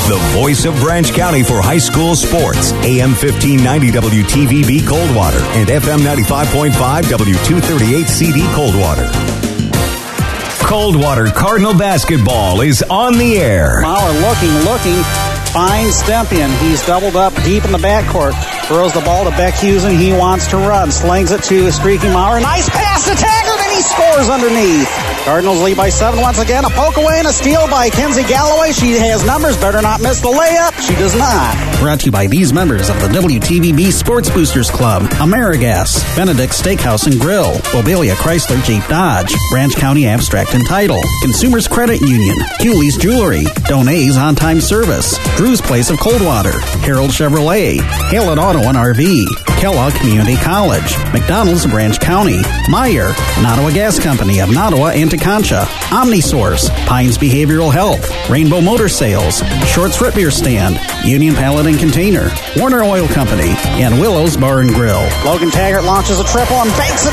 The voice of Branch County for high school sports. AM 1590 WTVB Coldwater and FM 95.5 W238 CD Coldwater. Coldwater Cardinal basketball is on the air. Maurer looking, finds Stempien. He's doubled up deep in the backcourt. Throws the ball to Beck Husen. He wants to run. Slings it to Streaky Maurer. Nice pass to Taggart, and he scores underneath. Cardinals lead by 7 once again. A poke away and a steal by Kenzie Galloway. She has numbers. Better not miss the layup. She does not. Brought to you by these members of the WTVB Sports Boosters Club. Amerigas, Benedict Steakhouse and Grill, Bobelia Chrysler Jeep Dodge, Branch County Abstract and Title, Consumers Credit Union, Cooley's Jewelry, Donay's On Time Service, Drew's Place of Coldwater, Harold Chevrolet, Haylett Auto and RV, Kellogg Community College, McDonald's of Branch County, Meyer, Nottawa Gas Company of Nottawa and Teconcha, OmniSource, Pines Behavioral Health, Rainbow Motor Sales, Shorts Root Beer Stand, Union Pallet and Container, Warner Oil Company, and Willow's Bar and Grill. Logan Taggart launches a triple and banks it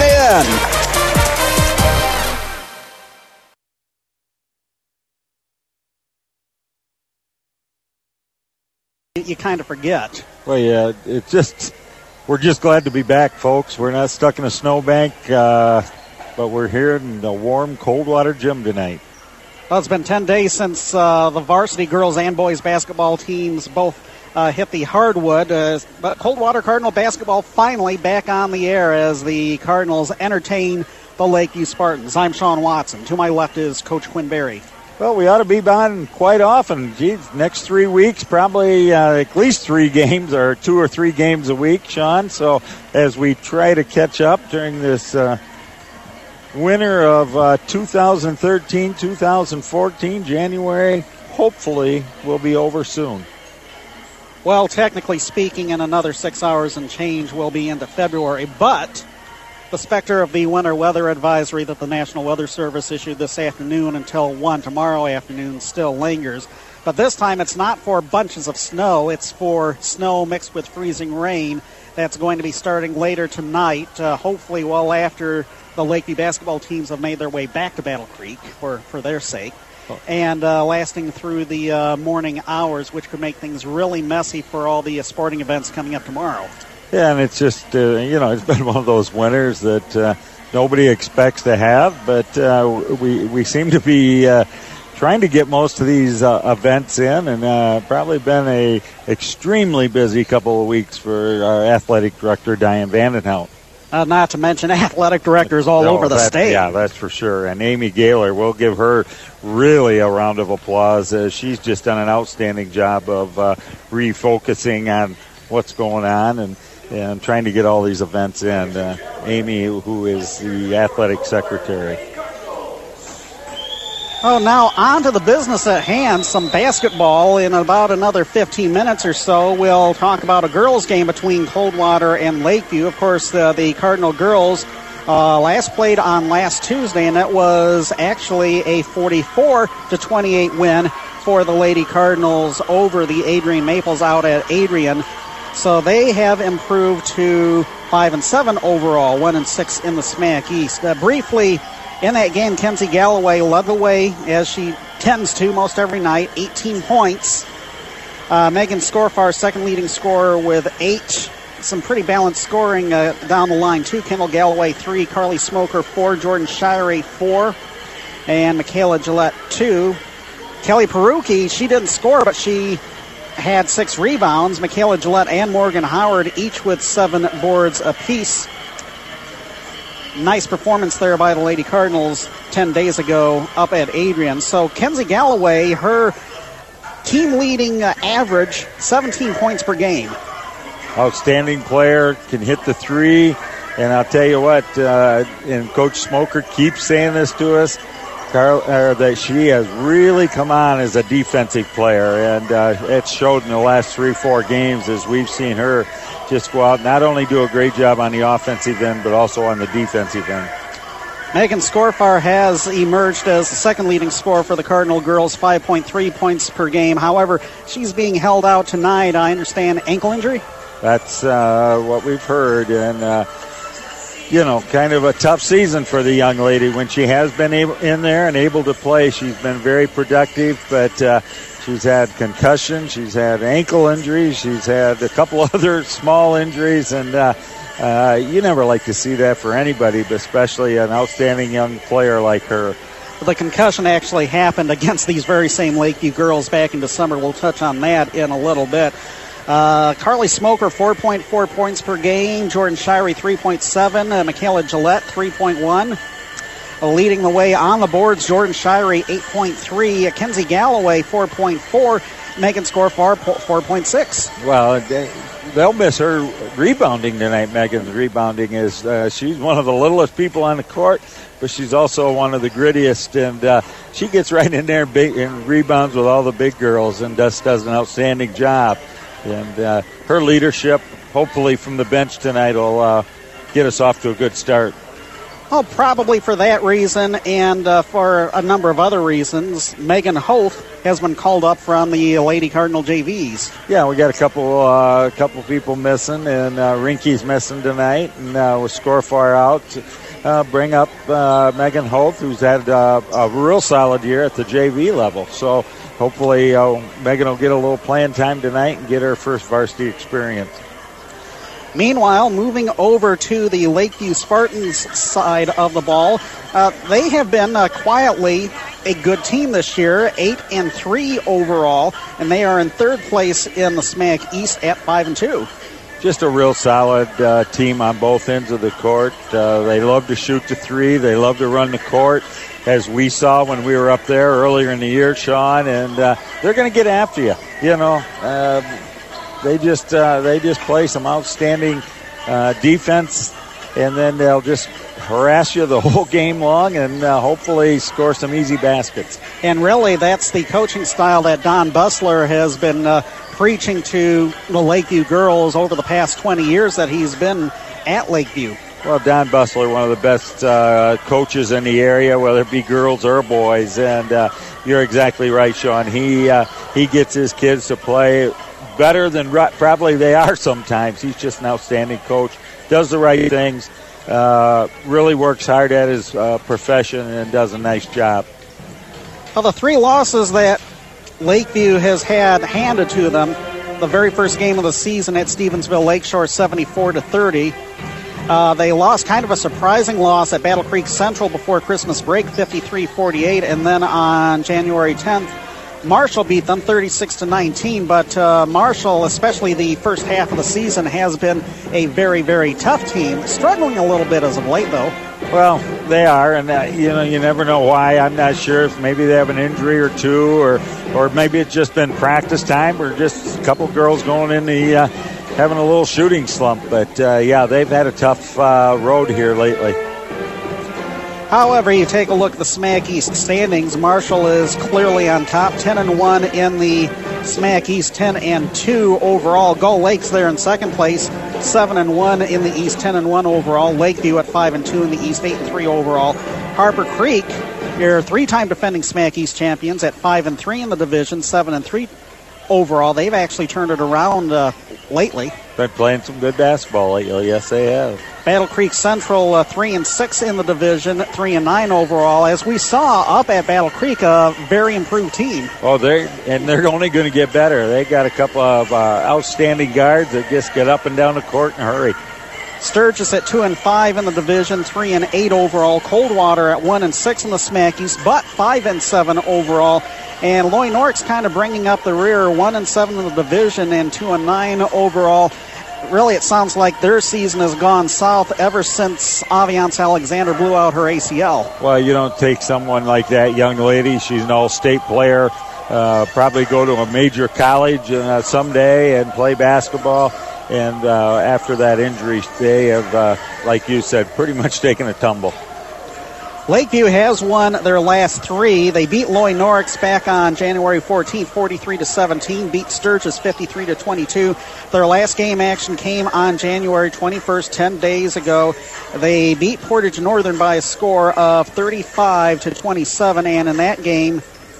in. You kind of forget. Well, yeah, we're just glad to be back, folks. We're not stuck in a snowbank, but we're here in the warm Coldwater gym tonight. Well, it's been 10 days since the varsity girls and boys basketball teams both hit the hardwood. But Coldwater Cardinal basketball finally back on the air as the Cardinals entertain the Lakeview Spartans. I'm Sean Watson. To my left is Coach Quinn Berry. Well, we ought to be on quite often. Geez, next 3 weeks, probably at least 3 games or 2 or 3 games a week, Sean. So as we try to catch up during this winter of 2013-2014, January, hopefully, will be over soon. Well, technically speaking, in another 6 hours and change, we'll be into February. But the specter of the winter weather advisory that the National Weather Service issued this afternoon until 1 tomorrow afternoon still lingers. But this time it's not for bunches of snow. It's for snow mixed with freezing rain. That's going to be starting later tonight, hopefully well after the Lakeview basketball teams have made their way back to Battle Creek for their sake. And lasting through the morning hours, which could make things really messy for all the sporting events coming up tomorrow. Yeah, and it's just, it's been one of those winters that nobody expects to have, but we seem to be trying to get most of these events in, and probably been a extremely busy couple of weeks for our athletic director, Diane Vandenhout. Not to mention athletic directors all over the state. Yeah, that's for sure. And Amy Gaylor, we'll give her really a round of applause. She's just done an outstanding job of refocusing on what's going on and trying to get all these events in. Amy, who is the athletic secretary. Oh, now on to the business at hand, some basketball. In about another 15 minutes or so, we'll talk about a girls' game between Coldwater and Lakeview. Of course, the Cardinal girls last played on last Tuesday, and that was actually a 44-28 win for the Lady Cardinals over the Adrian Maples out at Adrian. So they have improved to 5-7 overall, 1-6 in the SMAC East. Briefly, in that game, Kenzie Galloway led the way, as she tends to most every night, 18 points. Megan Scorfar, second leading scorer with 8. Some pretty balanced scoring down the line, too. Kendall Galloway, 3. Carly Smoker, 4. Jordan Shirey, 4. And Michaela Gillette, 2. Kelly Perucci, she didn't score, but she had 6 rebounds. Michaela Gillette and Morgan Howard, each with 7 boards apiece. Nice performance there by the Lady Cardinals 10 days ago up at Adrian. So Kenzie Galloway, her team-leading average, 17 points per game. Outstanding player, can hit the 3. And I'll tell you what, and Coach Smoker keeps saying this to us, that she has really come on as a defensive player. And it's showed in the last 3-4 games as we've seen her just go out and not only do a great job on the offensive end, but also on the defensive end. Megan Scorfar has emerged as the second leading scorer for the Cardinal girls, 5.3 points per game. However, she's being held out tonight, I understand, ankle injury? That's what we've heard. And, kind of a tough season for the young lady. When she has been in there and able to play, she's been very productive, but She's had concussion. She's had ankle injuries. She's had a couple other small injuries, and you never like to see that for anybody, but especially an outstanding young player like her. The concussion actually happened against these very same Lakeview girls back in December. We'll touch on that in a little bit. Carly Smoker, 4.4 points per game. Jordan Shirey, 3.7. Michaela Gillette, 3.1. Leading the way on the boards, Jordan Shirey, 8.3. Kenzie Galloway, 4.4. Megan Scorfar, 4.6. Well, they'll miss her rebounding tonight. Megan's rebounding is she's one of the littlest people on the court, but she's also one of the grittiest, and she gets right in there and rebounds with all the big girls and does an outstanding job. And her leadership, hopefully from the bench tonight, will get us off to a good start. Oh, probably for that reason and for a number of other reasons. Megan Hoth has been called up from the Lady Cardinal JVs. Yeah, we got a couple people missing, and Rinky's missing tonight, and with Scorfar out, bring up Megan Hoth, who's had a real solid year at the JV level. So hopefully Megan will get a little playing time tonight and get her first varsity experience. Meanwhile, moving over to the Lakeview Spartans side of the ball, they have been quietly a good team this year, 8-3 overall, and they are in third place in the SMAC East at 5-2. Just a real solid team on both ends of the court. They love to shoot the three. They love to run the court, as we saw when we were up there earlier in the year, Sean, and they're going to get after you. You know, they just play some outstanding defense, and then they'll just harass you the whole game long and hopefully score some easy baskets. And really, that's the coaching style that Don Bussler has been preaching to the Lakeview girls over the past 20 years that he's been at Lakeview. Well, Don Bussler, one of the best coaches in the area, whether it be girls or boys, and you're exactly right, Sean. He gets his kids to play better than probably they are sometimes. He's just an outstanding coach, does the right things, really works hard at his profession, and does a nice job. Well, the three losses that Lakeview has had handed to them, the very first game of the season at Stevensville Lakeshore, 74-30. They lost kind of a surprising loss at Battle Creek Central before Christmas break, 53-48, and then on January 10th, Marshall beat them 36-19, but Marshall, especially the first half of the season, has been a very, very tough team. Struggling a little bit as of late, though. Well, they are, and you never know why. I'm not sure if maybe they have an injury or two, or maybe it's just been practice time, or just a couple girls going in the having a little shooting slump. But yeah, they've had a tough road here lately. However, you take a look at the SMAC East standings. Marshall is clearly on top, 10-1 in the SMAC East, 10-2 overall. Gull Lakes there in second place, 7-1 in the East, 10-1 overall. Lakeview at 5-2 in the East, 8-3 overall. Harper Creek, your three-time defending SMAC East champions, at 5-3 in the division, 7-3 overall. They've actually turned it around lately. Been playing some good basketball lately. Yes, they have. Battle Creek Central 3-6 in the division, 3-9 overall. As we saw up at Battle Creek, a very improved team. Oh, they're only going to get better. They got a couple of outstanding guards that just get up and down the court in a hurry. Sturgis at 2-5 in the division, 3-8 overall. Coldwater at 1-6 in the SMAC East, but 5-7 overall. And Loy Nork's kind of bringing up the rear, 1-7 in the division and 2-9 overall. Really, it sounds like their season has gone south ever since Aviance Alexander blew out her ACL. Well, you don't take someone like that young lady. She's an all-state player. Probably go to a major college someday and play basketball. And after that injury, they have, like you said, pretty much taken a tumble. Lakeview has won their last three. They beat Loy Norks back on January 14th, 43-17, beat Sturgis 53-22. Their last game action came on January 21st, 10 days ago. They beat Portage Northern by a score of 35-27, and in that game,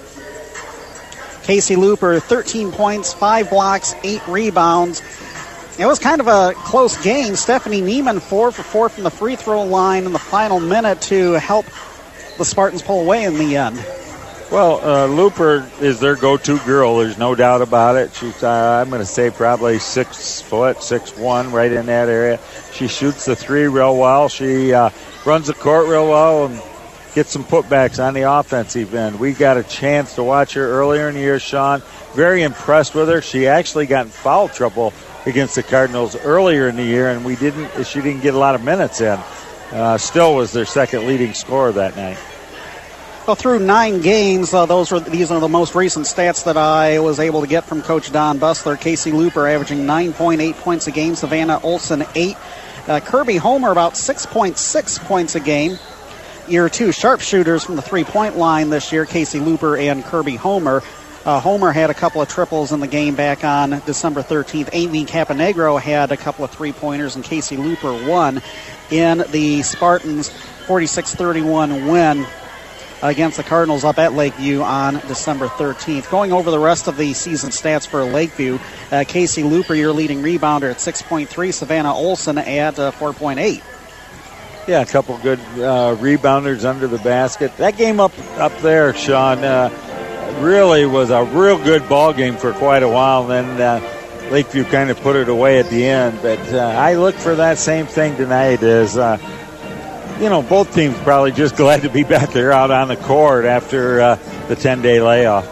Casey Looper, 13 points, 5 blocks, 8 rebounds. It was kind of a close game. Stephanie Neiman, 4 for 4 from the free throw line in the final minute to help the Spartans pull away in the end. Well, Looper is their go-to girl. There's no doubt about it. She's, I'm going to say, probably 6 foot, 6'1", right in that area. She shoots the three real well. She runs the court real well and gets some putbacks on the offensive end. We got a chance to watch her earlier in the year, Sean. Very impressed with her. She actually got in foul trouble against the Cardinals earlier in the year, and she didn't get a lot of minutes in. Still was their second leading scorer that night. Well, through 9 games, these are the most recent stats that I was able to get from Coach Don Bustler. Casey Looper averaging 9.8 points a game. Savannah Olson 8. Kirby Homer about 6.6 points a game. Year 2 sharpshooters from the three-point line this year, Casey Looper and Kirby Homer. Homer had a couple of triples in the game back on December 13th. Amy Caponegro had a couple of three-pointers, and Casey Looper won in the Spartans' 46-31 win against the Cardinals up at Lakeview on December 13th. Going over the rest of the season stats for Lakeview, Casey Looper, your leading rebounder at 6.3, Savannah Olson at 4.8. Yeah, a couple good rebounders under the basket. That game up there, Sean, really was a real good ball game for quite a while. And then Lakeview kind of put it away at the end. But I look for that same thing tonight as both teams probably just glad to be back there out on the court after the 10-day layoff.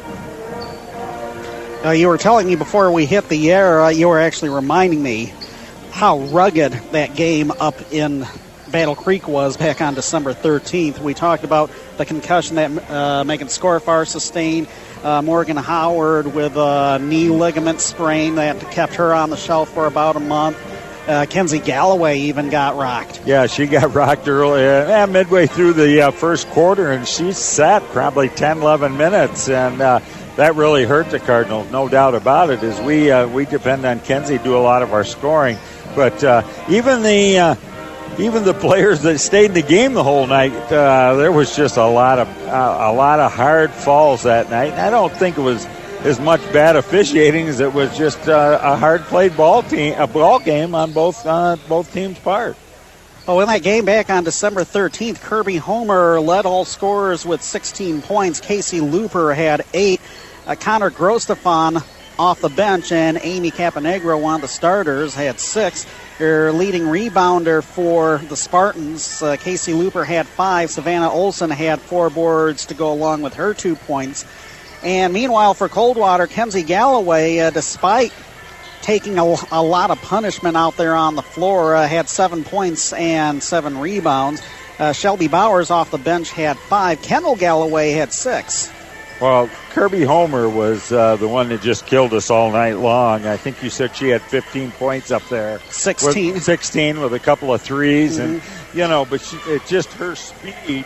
You were telling me before we hit the air, you were actually reminding me how rugged that game up in Battle Creek was back on December 13th. We talked about the concussion that Megan Scorfar sustained. Morgan Howard with a knee ligament sprain that kept her on the shelf for about a month. Kenzie Galloway even got rocked. Yeah, she got rocked early, midway through the first quarter, and she sat probably 10, 11 minutes, and that really hurt the Cardinals, no doubt about it, as we depend on Kenzie to do a lot of our scoring. But even the players that stayed in the game the whole night, there was just a lot of hard falls that night. I don't think it was as much bad officiating as it was just a hard-played ball game on both teams' part. Oh, in that game back on December 13th, Kirby Homer led all scorers with 16 points. Casey Looper had 8. Connor Grostefan off the bench, and Amy Caponegro, one of the starters, had 6. Their leading rebounder for the Spartans, Casey Looper, had 5. Savannah Olson had 4 boards to go along with her 2 points. And meanwhile, for Coldwater, Kenzie Galloway, despite taking a lot of punishment out there on the floor, had 7 points and 7 rebounds. Shelby Bowers off the bench had 5. Kendall Galloway had 6. Well, Kirby Homer was the one that just killed us all night long. I think you said she had 15 points up there. 16. 16 with a couple of threes. Mm-hmm. And, but it's just her speed.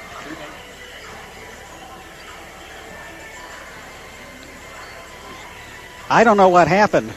I don't know what happened.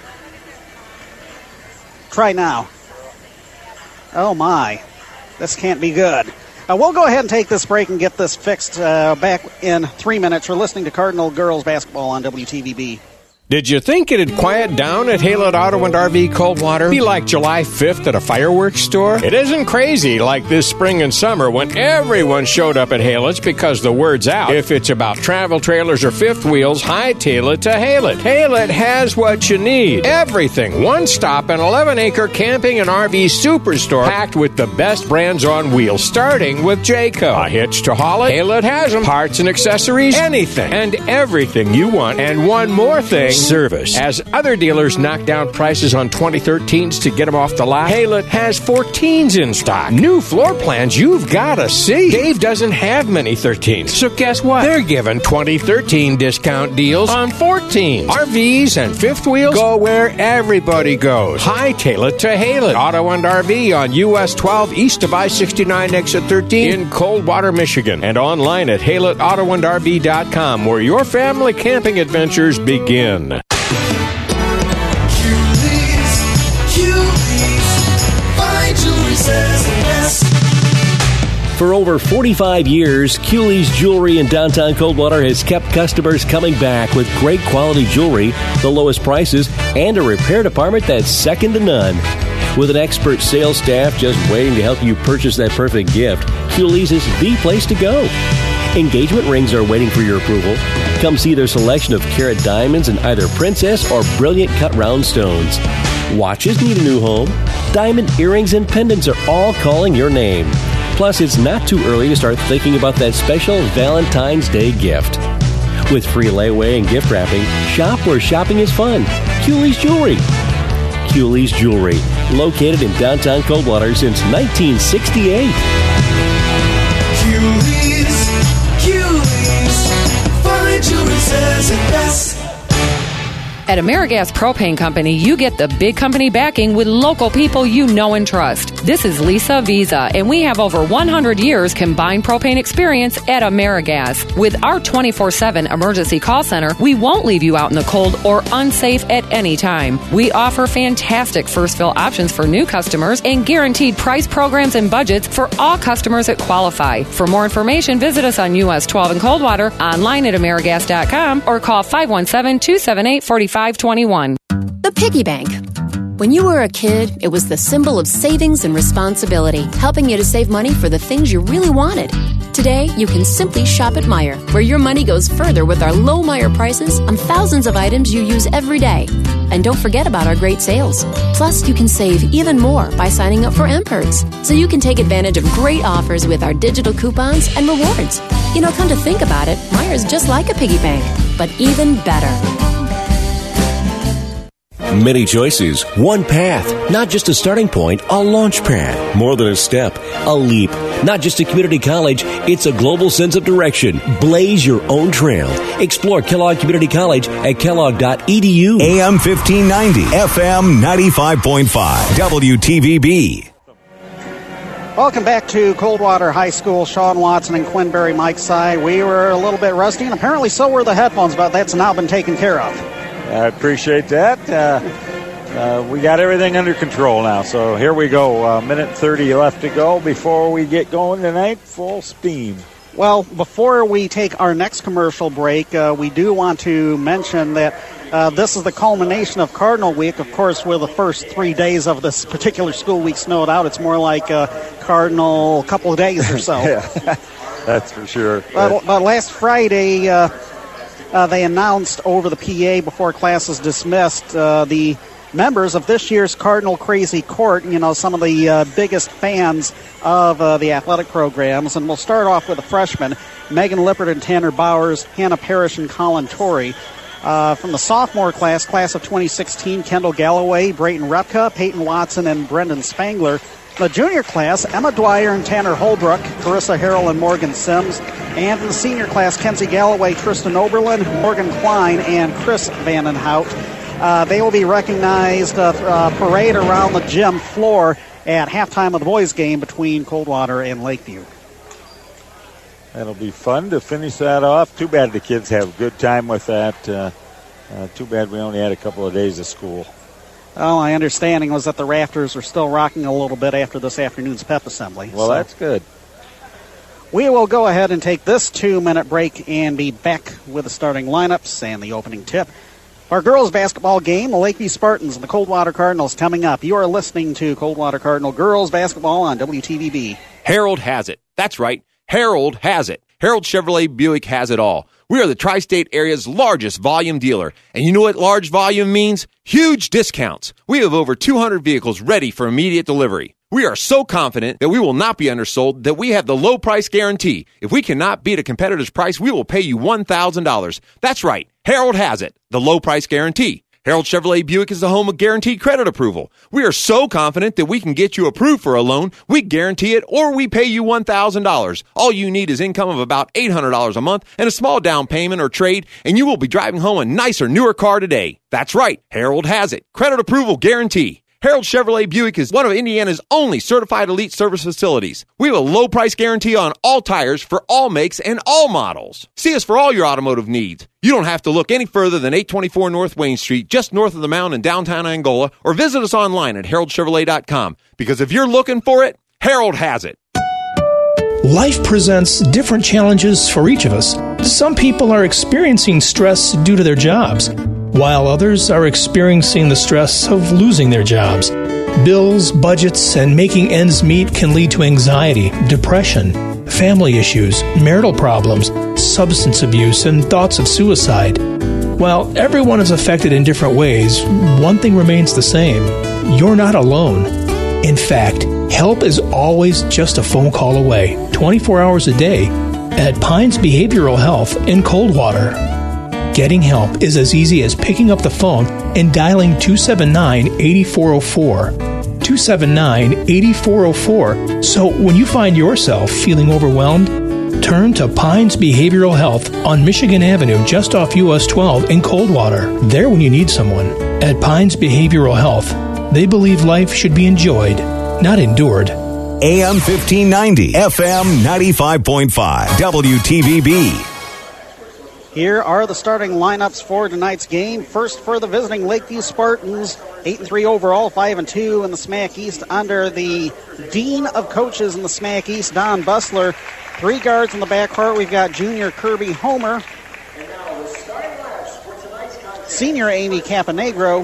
Try now. Oh, my. This can't be good. We'll go ahead and take this break and get this fixed back in 3 minutes. You're listening to Cardinal Girls Basketball on WTVB. Did you think it'd quiet down at Haylett Auto and RV Coldwater? Be like July 5th at a fireworks store? It isn't crazy like this spring and summer when everyone showed up at Haylett's because the word's out. If it's about travel trailers or fifth wheels, hightail it to Haylett. Haylett has what you need. Everything. One stop and 11-acre camping and RV superstore packed with the best brands on wheels, starting with Jayco. A hitch to haul it? Haylett has them. Parts and accessories, anything and everything you want. And one more thing. Service. As other dealers knock down prices on 2013s to get them off the lot, Haylett has 14s in stock. New floor plans you've got to see. Dave doesn't have many 13s, so guess what? They're giving 2013 discount deals on 14s. RVs and fifth wheels go where everybody goes. Hightail it to Haylett Auto and RV on US 12 east of I-69 exit 13 in Coldwater, Michigan, and online at HaylettAutoandRV.com, where your family camping adventures begin. For over 45 years, Cooley's Jewelry in downtown Coldwater has kept customers coming back with great quality jewelry, the lowest prices, and a repair department that's second to none. With an expert sales staff just waiting to help you purchase that perfect gift, Cooley's is the place to go. Engagement rings are waiting for your approval. Come see their selection of carat diamonds in either princess or brilliant cut round stones. Watches need a new home. Diamond earrings and pendants are all calling your name. Plus, it's not too early to start thinking about that special Valentine's Day gift. With free layaway and gift wrapping, shop where shopping is fun. Cooley's Jewelry. Cooley's Jewelry, located in downtown Coldwater since 1968. Cooley's, fine jewelry says it best. At AmeriGas Propane Company, you get the big company backing with local people you know and trust. This is Lisa Visa, and we have over 100 years combined propane experience at AmeriGas. With our 24/7 emergency call center, we won't leave you out in the cold or unsafe at any time. We offer fantastic first fill options for new customers and guaranteed price programs and budgets for all customers that qualify. For more information, visit us on US 12 in Coldwater, online at AmeriGas.com, or call 517-278-4521. The piggy bank. When you were a kid, it was the symbol of savings and responsibility, helping you to save money for the things you really wanted. Today, you can simply shop at Meijer, where your money goes further with our low Meijer prices on thousands of items you use every day. And don't forget about our great sales. Plus, you can save even more by signing up for M-Perks, so you can take advantage of great offers with our digital coupons and rewards. You know, come to think about it, Meijer's just like a piggy bank, but even better. Many choices, one path, not just a starting point, a launch pad, more than a step, a leap. Not just a community college, it's a global sense of direction. Blaze your own trail. Explore Kellogg Community College at kellogg.edu. AM 1590, FM 95.5, WTVB. Welcome back to Coldwater High School. Sean Watson and Quinn Berry, Mike Sy. We were a little bit rusty, and apparently so were the headphones, but that's now been taken care of. I appreciate that. We got everything under control now, so here we go. Minute 30 left to go before we get going tonight, full steam. Well, before we take our next commercial break, we do want to mention that this is the culmination of Cardinal Week. Of course, with the first 3 days of this particular school week snowed out, it's more like Cardinal couple of days or so. Yeah, that's for sure. But last Friday, they announced over the PA before classes dismissed the members of this year's Cardinal Crazy Court, you know, some of the biggest fans of the athletic programs. And we'll start off with the freshmen, Megan Lippert and Tanner Bowers, Hannah Parrish and Colin Torrey. From the sophomore class of 2016, Kendall Galloway, Brayton Repka, Peyton Watson, and Brendan Spangler. The junior class, Emma Dwyer and Tanner Holbrook, Carissa Harrell and Morgan Sims. And in the senior class, Kenzie Galloway, Tristan Oberlin, Morgan Klein, and Chris Vandenhout. They will be recognized parade around the gym floor at halftime of the boys' game between Coldwater and Lakeview. That'll be fun to finish that off. Too bad the kids have a good time with that. Too bad we only had a couple of days of school. Well, my understanding was that the rafters are still rocking a little bit after this afternoon's pep assembly. Well, that's good. We will go ahead and take this 2-minute break and be back with the starting lineups and the opening tip. Our girls' basketball game, the Lakeview Spartans and the Coldwater Cardinals coming up. You are listening to Coldwater Cardinal girls basketball on WTVB. Harold has it. That's right. Harold has it. Harold Chevrolet Buick has it all. We are the tri-state area's largest volume dealer. And you know what large volume means? Huge discounts. We have over 200 vehicles ready for immediate delivery. We are so confident that we will not be undersold that we have the low price guarantee. If we cannot beat a competitor's price, we will pay you $1,000. That's right. Harold has it. The low price guarantee. Harold Chevrolet Buick is the home of guaranteed credit approval. We are so confident that we can get you approved for a loan, we guarantee it, or we pay you $1,000. All you need is income of about $800 a month and a small down payment or trade, and you will be driving home a nicer, newer car today. That's right. Harold has it. Credit approval guarantee. Harold Chevrolet Buick is one of Indiana's only certified elite service facilities. We have a low price guarantee on all tires for all makes and all models. See us for all your automotive needs. You don't have to look any further than 824 North Wayne Street, just north of the mountain in downtown Angola, or visit us online at haroldchevrolet.com. Because if you're looking for it, Harold has it. Life presents different challenges for each of us. Some people are experiencing stress due to their jobs, while others are experiencing the stress of losing their jobs. Bills, budgets, and making ends meet can lead to anxiety, depression, family issues, marital problems, substance abuse, and thoughts of suicide. While everyone is affected in different ways, one thing remains the same. You're not alone. In fact, help is always just a phone call away, 24 hours a day, at Pines Behavioral Health in Coldwater. Getting help is as easy as picking up the phone and dialing 279-8404. 279-8404. So when you find yourself feeling overwhelmed, turn to Pines Behavioral Health on Michigan Avenue just off US 12 in Coldwater. There when you need someone. At Pines Behavioral Health, they believe life should be enjoyed, not endured. AM 1590, FM 95.5, WTVB. Here are the starting lineups for tonight's game. First for the visiting Lakeview Spartans, 8-3 overall, 5-2 in the SMAC East under the Dean of Coaches in the SMAC East, Don Bussler. 3 guards in the backcourt. We've got junior Kirby Homer, senior Amy Caponegro,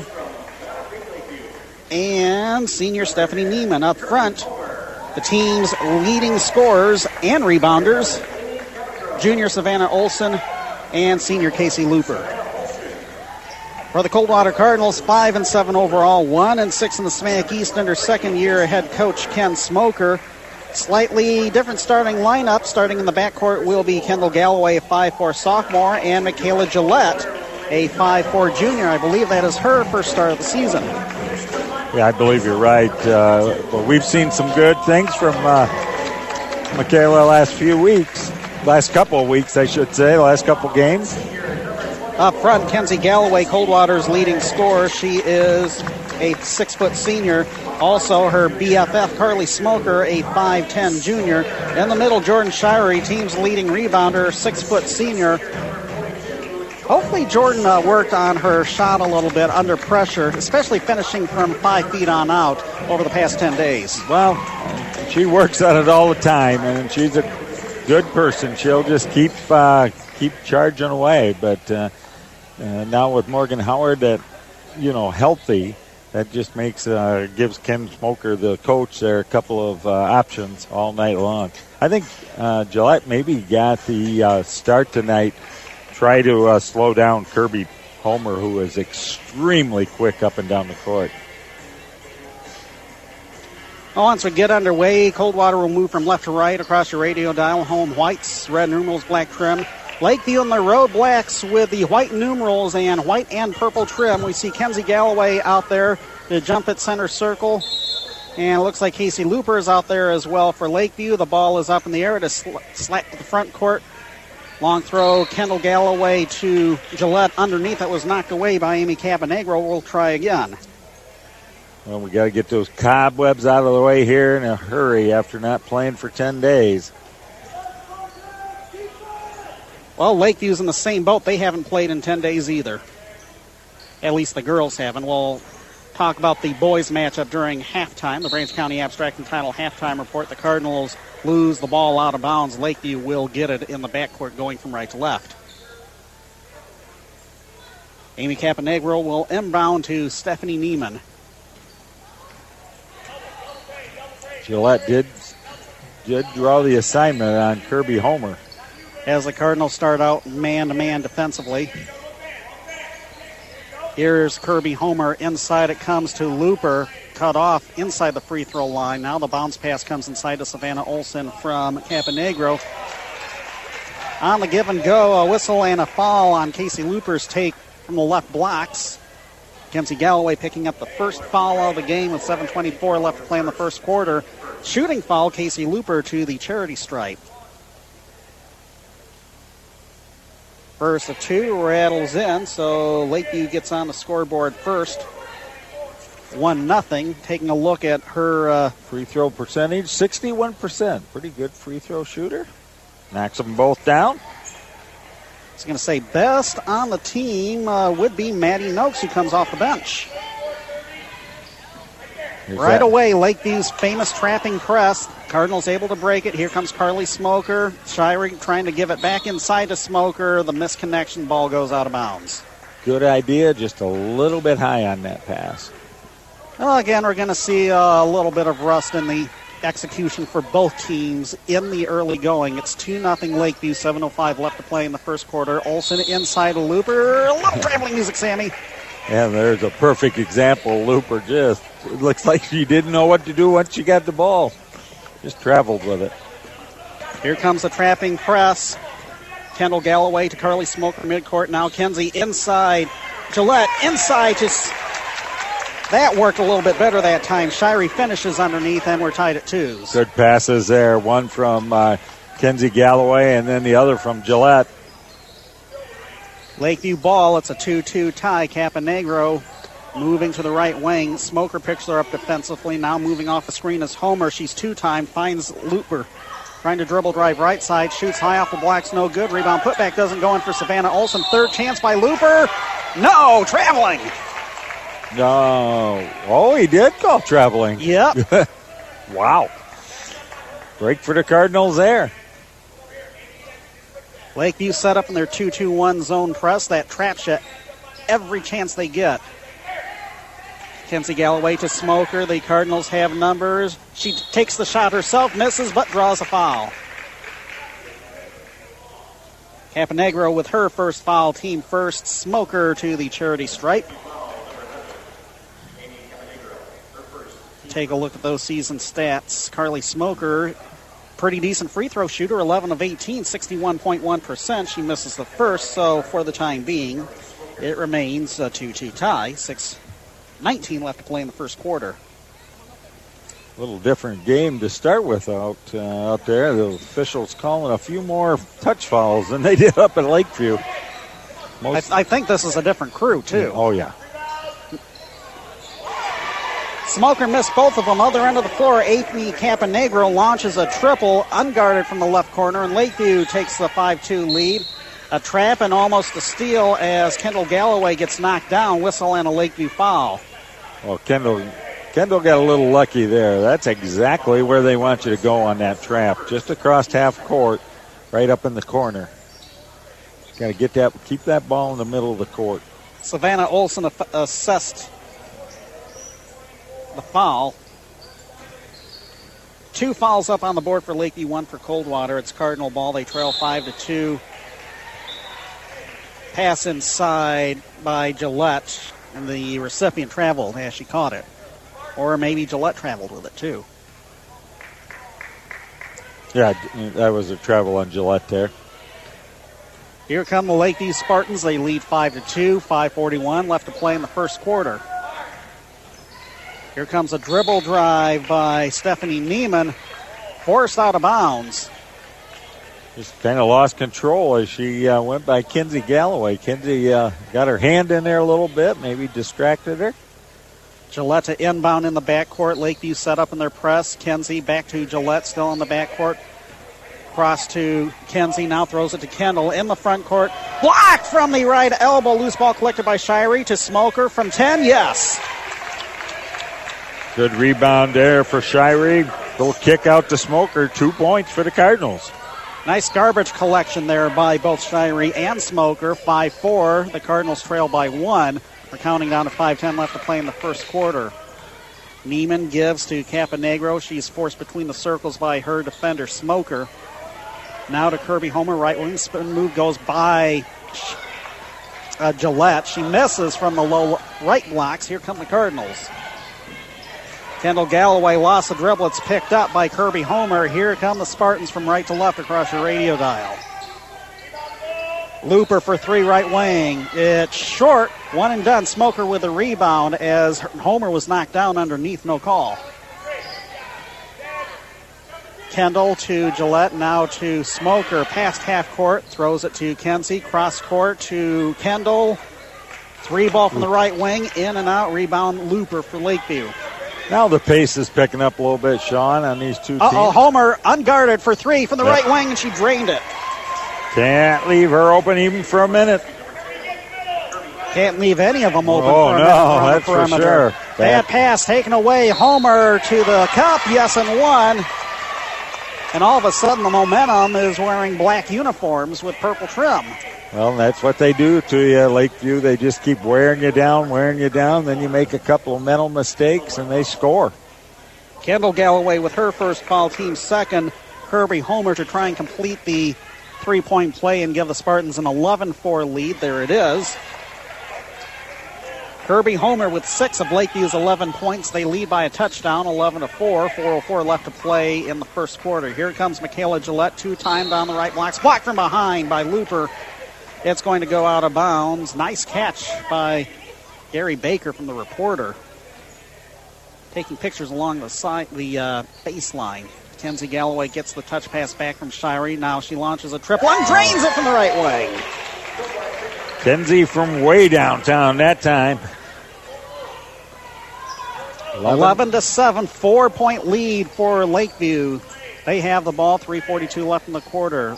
and senior Stephanie Neiman up front. The team's leading scorers and rebounders, junior Savannah Olson and senior Casey Looper. For the Coldwater Cardinals, 5-7 overall, 1-6 in the SMAC East under second-year head coach Ken Smoker. Slightly different starting lineup. Starting in the backcourt will be Kendall Galloway, a 5'4 sophomore, and Michaela Gillette, a 5'4 junior. I believe that is her first start of the season. Yeah, I believe you're right. But we've seen some good things from Michaela last couple of weeks, I should say, last couple games. Up front, Kenzie Galloway, Coldwater's leading scorer. She is a 6-foot senior. Also, her BFF, Carly Smoker, a 5'10 junior. In the middle, Jordan Shirey, team's leading rebounder, 6-foot senior. Hopefully Jordan worked on her shot a little bit under pressure, especially finishing from 5 feet on out over the past 10 days. Well, she works on it all the time, and she's a good person. She'll just keep charging away. But now with Morgan Howard, that healthy, that just gives Ken Smoker, the coach, there a couple of options all night long. I think Gillette maybe got the start tonight. Try to slow down Kirby Homer, who is extremely quick up and down the court. Once we get underway, Coldwater will move from left to right across your radio dial. Home whites, red numerals, black trim. Lakeview on the road, blacks with the white numerals and white and purple trim. We see Kenzie Galloway out there to jump at center circle. And it looks like Casey Looper is out there as well for Lakeview. The ball is up in the air to slap to the front court. Long throw, Kendall Galloway to Gillette underneath. That was knocked away by Amy Caponegro. We'll try again. Well, we got to get those cobwebs out of the way here in a hurry after not playing for 10 days. Well, Lakeview's in the same boat. They haven't played in 10 days either. At least the girls haven't. We'll talk about the boys' matchup during halftime. The Branch County Abstract and Title halftime report. The Cardinals lose the ball out of bounds. Lakeview will get it in the backcourt going from right to left. Amy Caponegro will inbound to Stephanie Neiman. Gillette did draw the assignment on Kirby Homer. As the Cardinals start out man-to-man defensively. Here's Kirby Homer. Inside it comes to Looper. Cut off inside the free throw line. Now the bounce pass comes inside to Savannah Olson from Caponegro. On the give and go, a whistle and a foul on Casey Looper's take from the left blocks. Kenzie Galloway picking up the first foul of the game with 7:24 left to play in the first quarter. Shooting foul, Casey Looper to the charity stripe. First of two rattles in, so Lakeview gets on the scoreboard first. 1-0. Taking a look at her free throw percentage, 61%. Pretty good free throw shooter. Knocks them both down. I was going to say best on the team would be Maddie Noakes, who comes off the bench. Right away, Lakeview's famous trapping press. Cardinals able to break it. Here comes Carly Smoker. Shirey trying to give it back inside to Smoker. The misconnection, ball goes out of bounds. Good idea, just a little bit high on that pass. Well, again, we're going to see a little bit of rust in the execution for both teams in the early going. It's 2-0 Lakeview, 7:05 left to play in the first quarter. Olsen inside a Looper. A little traveling music, Sammy. And there's a perfect example. Looper just, it looks like she didn't know what to do once she got the ball. Just traveled with it. Here comes the trapping press. Kendall Galloway to Carly Smoker midcourt. Now Kenzie inside. Gillette inside. Just that worked a little bit better that time. Shirey finishes underneath, and we're tied at 2s. Good passes there. One from Kenzie Galloway, and then the other from Gillette. Lakeview ball. It's a 2-2 tie. Caponegro moving to the right wing. Smoker picks her up defensively. Now moving off the screen is Homer. She's two-time. Finds Looper. Trying to dribble drive right side. Shoots high off the blocks. No good. Rebound putback doesn't go in for Savannah Olsen. Third chance by Looper. No. Traveling. No. Oh, he did call traveling. Yep. Wow. Break for the Cardinals there. Lakeview set up in their 2-2-1 zone press. That traps you every chance they get. Kenzie Galloway to Smoker. The Cardinals have numbers. She takes the shot herself, misses, but draws a foul. Caponegro with her first foul, team first. Smoker to the charity stripe. Take a look at those season stats. Carly Smoker, pretty decent free throw shooter, 11 of 18, 61.1%. She misses the first, so for the time being, it remains a 2-2 tie. 6:19 left to play in the first quarter. A little different game to start with out there. The officials calling a few more touch fouls than they did up at Lakeview. I think this is a different crew, too. Oh, yeah. Smoker missed both of them. Other end of the floor, Amy Caponegro launches a triple, unguarded from the left corner, and Lakeview takes the 5-2 lead. A trap and almost a steal as Kendall Galloway gets knocked down. Whistle and a Lakeview foul. Well, Kendall got a little lucky there. That's exactly where they want you to go on that trap. Just across half court, right up in the corner. Got to keep that ball in the middle of the court. Savannah Olsen assessed the foul. 2 fouls up on the board for Lakeview, 1 for Coldwater. It's Cardinal ball. They trail 5-2. Pass inside by Gillette, and the recipient traveled as she caught it. Or maybe Gillette traveled with it, too. Yeah, that was a travel on Gillette there. Here come the Lakeview Spartans. They lead 5-2, 5:41 left to play in the first quarter. Here comes a dribble drive by Stephanie Neiman, forced out of bounds. Just kind of lost control as she went by Kenzie Galloway. Kenzie got her hand in there a little bit, maybe distracted her. Gillette to inbound in the backcourt. Lakeview set up in their press. Kenzie back to Gillette, still in the backcourt. Cross to Kenzie, now throws it to Kendall in the front court. Blocked from the right elbow. Loose ball collected by Shirey to Smoker from 10. Yes. Good rebound there for Shirey. Little kick out to Smoker. 2 points for the Cardinals. Nice garbage collection there by both Shirey and Smoker. 5-4. The Cardinals trail by 1. We're counting down to 5:10 left to play in the first quarter. Neiman gives to Caponegro. She's forced between the circles by her defender, Smoker. Now to Kirby Homer. Right wing spin move goes by Gillette. She misses from the low right blocks. Here come the Cardinals. Kendall Galloway lost the dribble. It's picked up by Kirby Homer. Here come the Spartans from right to left across your radio dial. Looper for 3 right wing. It's short. 1 and done. Smoker with a rebound as Homer was knocked down underneath. No call. Kendall to Gillette. Now to Smoker. Past half court. Throws it to Kenzie. Cross court to Kendall. 3 ball from the right wing. In and out. Rebound Looper for Lakeview. Now the pace is picking up a little bit, Sean, on these two teams. Homer unguarded for 3 from the right wing, and she drained it. Can't leave her open even for a minute. Can't leave any of them open for a minute. Oh, no, that's for sure. Bad pass taken away. Homer to the cup, yes, and 1. And all of a sudden, the momentum is wearing black uniforms with purple trim. Well, that's what they do to you, Lakeview. They just keep wearing you down. Then you make a couple of mental mistakes, and they score. Kendall Galloway with her first foul, team second. Kirby Homer to try and complete the three-point play and give the Spartans an 11-4 lead. There it is. Kirby Homer with 6 of Lakeview's 11 points. They lead by a touchdown, 11-4. 4:04 left to play in the first quarter. Here comes Michaela Gillette, two-time down the right blocks. Blocked from behind by Looper. It's going to go out of bounds. Nice catch by Gary Baker from the reporter. Taking pictures along the side, the baseline. Kenzie Galloway gets the touch pass back from Shirey. Now she launches a triple and drains it from the right wing. Kenzie from way downtown that time. 11-7, 4-point lead for Lakeview. They have the ball, 3:42 left in the quarter.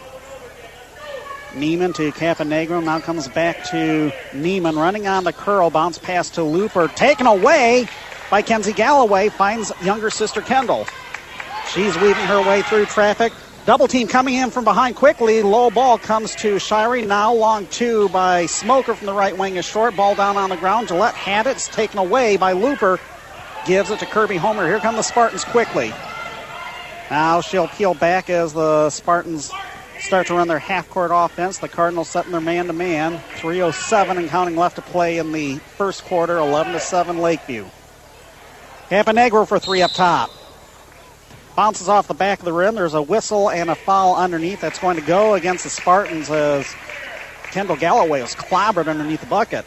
Neiman to Caponegro, now comes back to Neiman, running on the curl, bounce pass to Looper, taken away by Kenzie Galloway, finds younger sister Kendall. She's weaving her way through traffic. Double team coming in from behind quickly. Low ball comes to Shirey. Now long two by Smoker from the right wing is short. Ball down on the ground. Gillette had it. It's taken away by Looper. Gives it to Kirby Homer. Here come the Spartans quickly. Now she'll peel back as the Spartans start to run their half-court offense. The Cardinals setting their man-to-man. 3:07 and counting left to play in the first quarter. 11-7 Lakeview. Caponegro for three up top. Bounces off the back of the rim. There's a whistle and a foul underneath. That's going to go against the Spartans as Kendall Galloway was clobbered underneath the bucket.